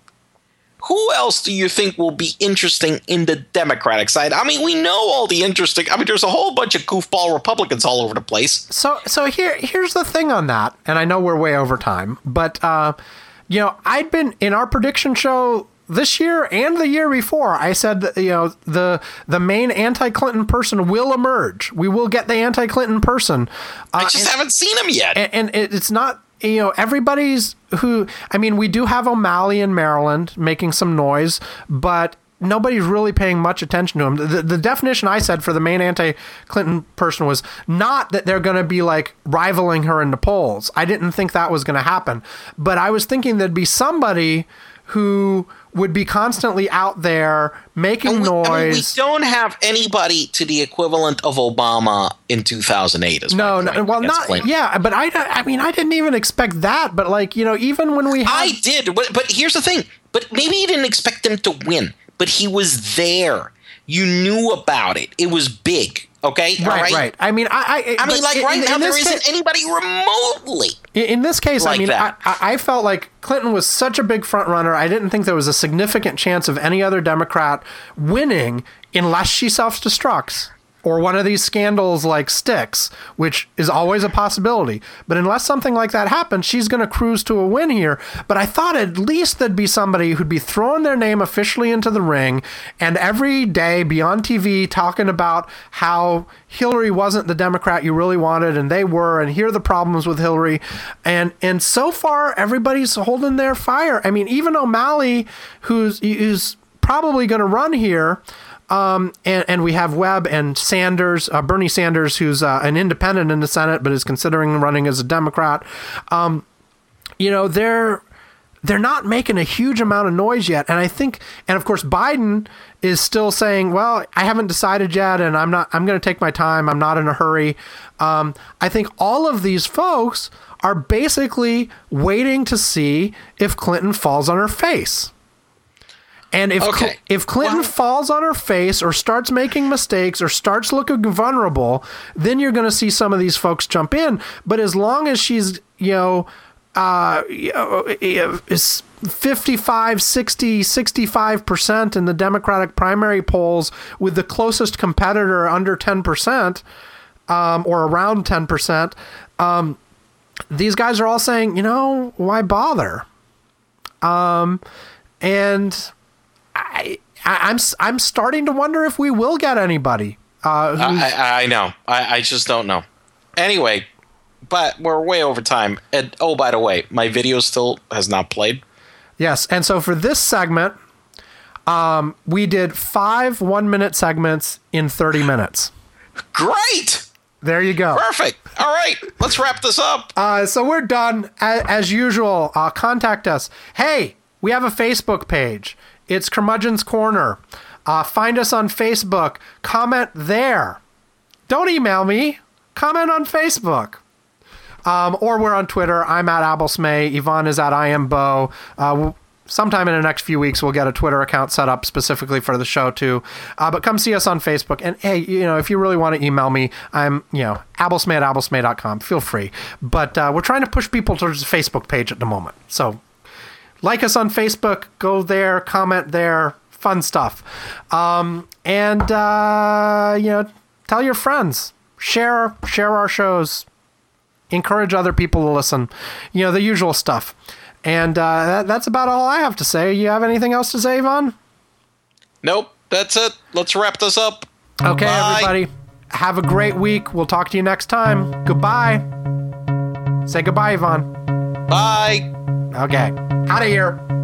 who else do you think will be interesting in the Democratic side? I mean, we know all the interesting. I mean, there's a whole bunch of goofball Republicans all over the place. So so here here's the thing on that, and I know we're way over time, but uh, you know, I'd been in our prediction show this year and the year before. I said that, you know, the the main anti-Clinton person will emerge. We will get the anti-Clinton person. Uh, I just and, haven't seen him yet. and, and it- it's not. You know, everybody's who. I mean, we do have O'Malley in Maryland making some noise, but nobody's really paying much attention to him. The, the definition I said for the main anti-Clinton person was not that they're going to be like rivaling her in the polls. I didn't think that was going to happen, but I was thinking there'd be somebody who would be constantly out there making And we, noise. I mean, we don't have anybody to the equivalent of Obama in two thousand eight. Is no, my no, point well, against not Clinton. yeah, but I, I mean, I didn't even expect that. But like, you know, even when we had, I did, but, but here's the thing. But maybe you didn't expect him to win, but he was there. You knew about it. It was big. Okay, All right, right, right. I mean, I, I, I mean, but like in- right in now, there this isn't case- anybody remotely. In in this case, I like mean, that. I, I felt like Clinton was such a big front runner. I didn't think there was a significant chance of any other Democrat winning unless she self-destructs or one of these scandals like sticks, which is always a possibility. But unless something like that happens, she's going to cruise to a win here. But I thought at least there'd be somebody who'd be throwing their name officially into the ring and every day be on T V talking about how Hillary wasn't the Democrat you really wanted and they were, and here are the problems with Hillary. And and so far, everybody's holding their fire. I mean, even O'Malley, who's who's probably going to run here, Um, and, and we have Webb and Sanders, uh, Bernie Sanders, who's uh, an independent in the Senate, but is considering running as a Democrat. Um, you know, they're they're not making a huge amount of noise yet. And I think, and of course, Biden is still saying, well, I haven't decided yet, and I'm not, I'm going to take my time. I'm not in a hurry. Um, I think all of these folks are basically waiting to see if Clinton falls on her face. And if Okay. Cl- if Clinton Well- falls on her face or starts making mistakes or starts looking vulnerable, then you're going to see some of these folks jump in. But as long as she's, you know, uh, you know, is fifty-five, sixty, sixty-five percent in the Democratic primary polls with the closest competitor under ten percent um, or around ten percent, um, these guys are all saying, you know, why bother? Um, and... I, I, I'm I'm starting to wonder if we will get anybody. Uh, who's, I, I know. I, I just don't know. Anyway, but we're way over time. And oh, by the way, my video still has not played. yes, and so for this segment, um, we did five one-minute segments in thirty minutes. Great. There you go. Perfect. All right. Let's wrap this up. Uh, so we're done. As, as usual, uh, contact us. Hey, we have a Facebook page. It's Curmudgeon's Corner. Uh, find us on Facebook. Comment there. Don't email me. Comment on Facebook. Um, or we're on Twitter. I'm at Abelsmay. Yvonne is at I am Bo. Uh, we'll- sometime in the next few weeks, we'll get a Twitter account set up specifically for the show too. Uh, but come see us on Facebook. And hey, you know, if you really want to email me, I'm, you know, Abelsmay at Abelsmay dot com. Feel free. But uh, we're trying to push people towards the Facebook page at the moment. So like us on Facebook, go there, comment there, fun stuff. Um, and, uh, you know, tell your friends, share, share our shows, encourage other people to listen, you know, the usual stuff. And uh, that, that's about all I have to say. You have anything else to say, Yvonne? Nope. That's it. Let's wrap this up. Okay, Bye. everybody. Have a great week. We'll talk to you next time. Goodbye. Say goodbye, Yvonne. Bye. Okay. Out of here.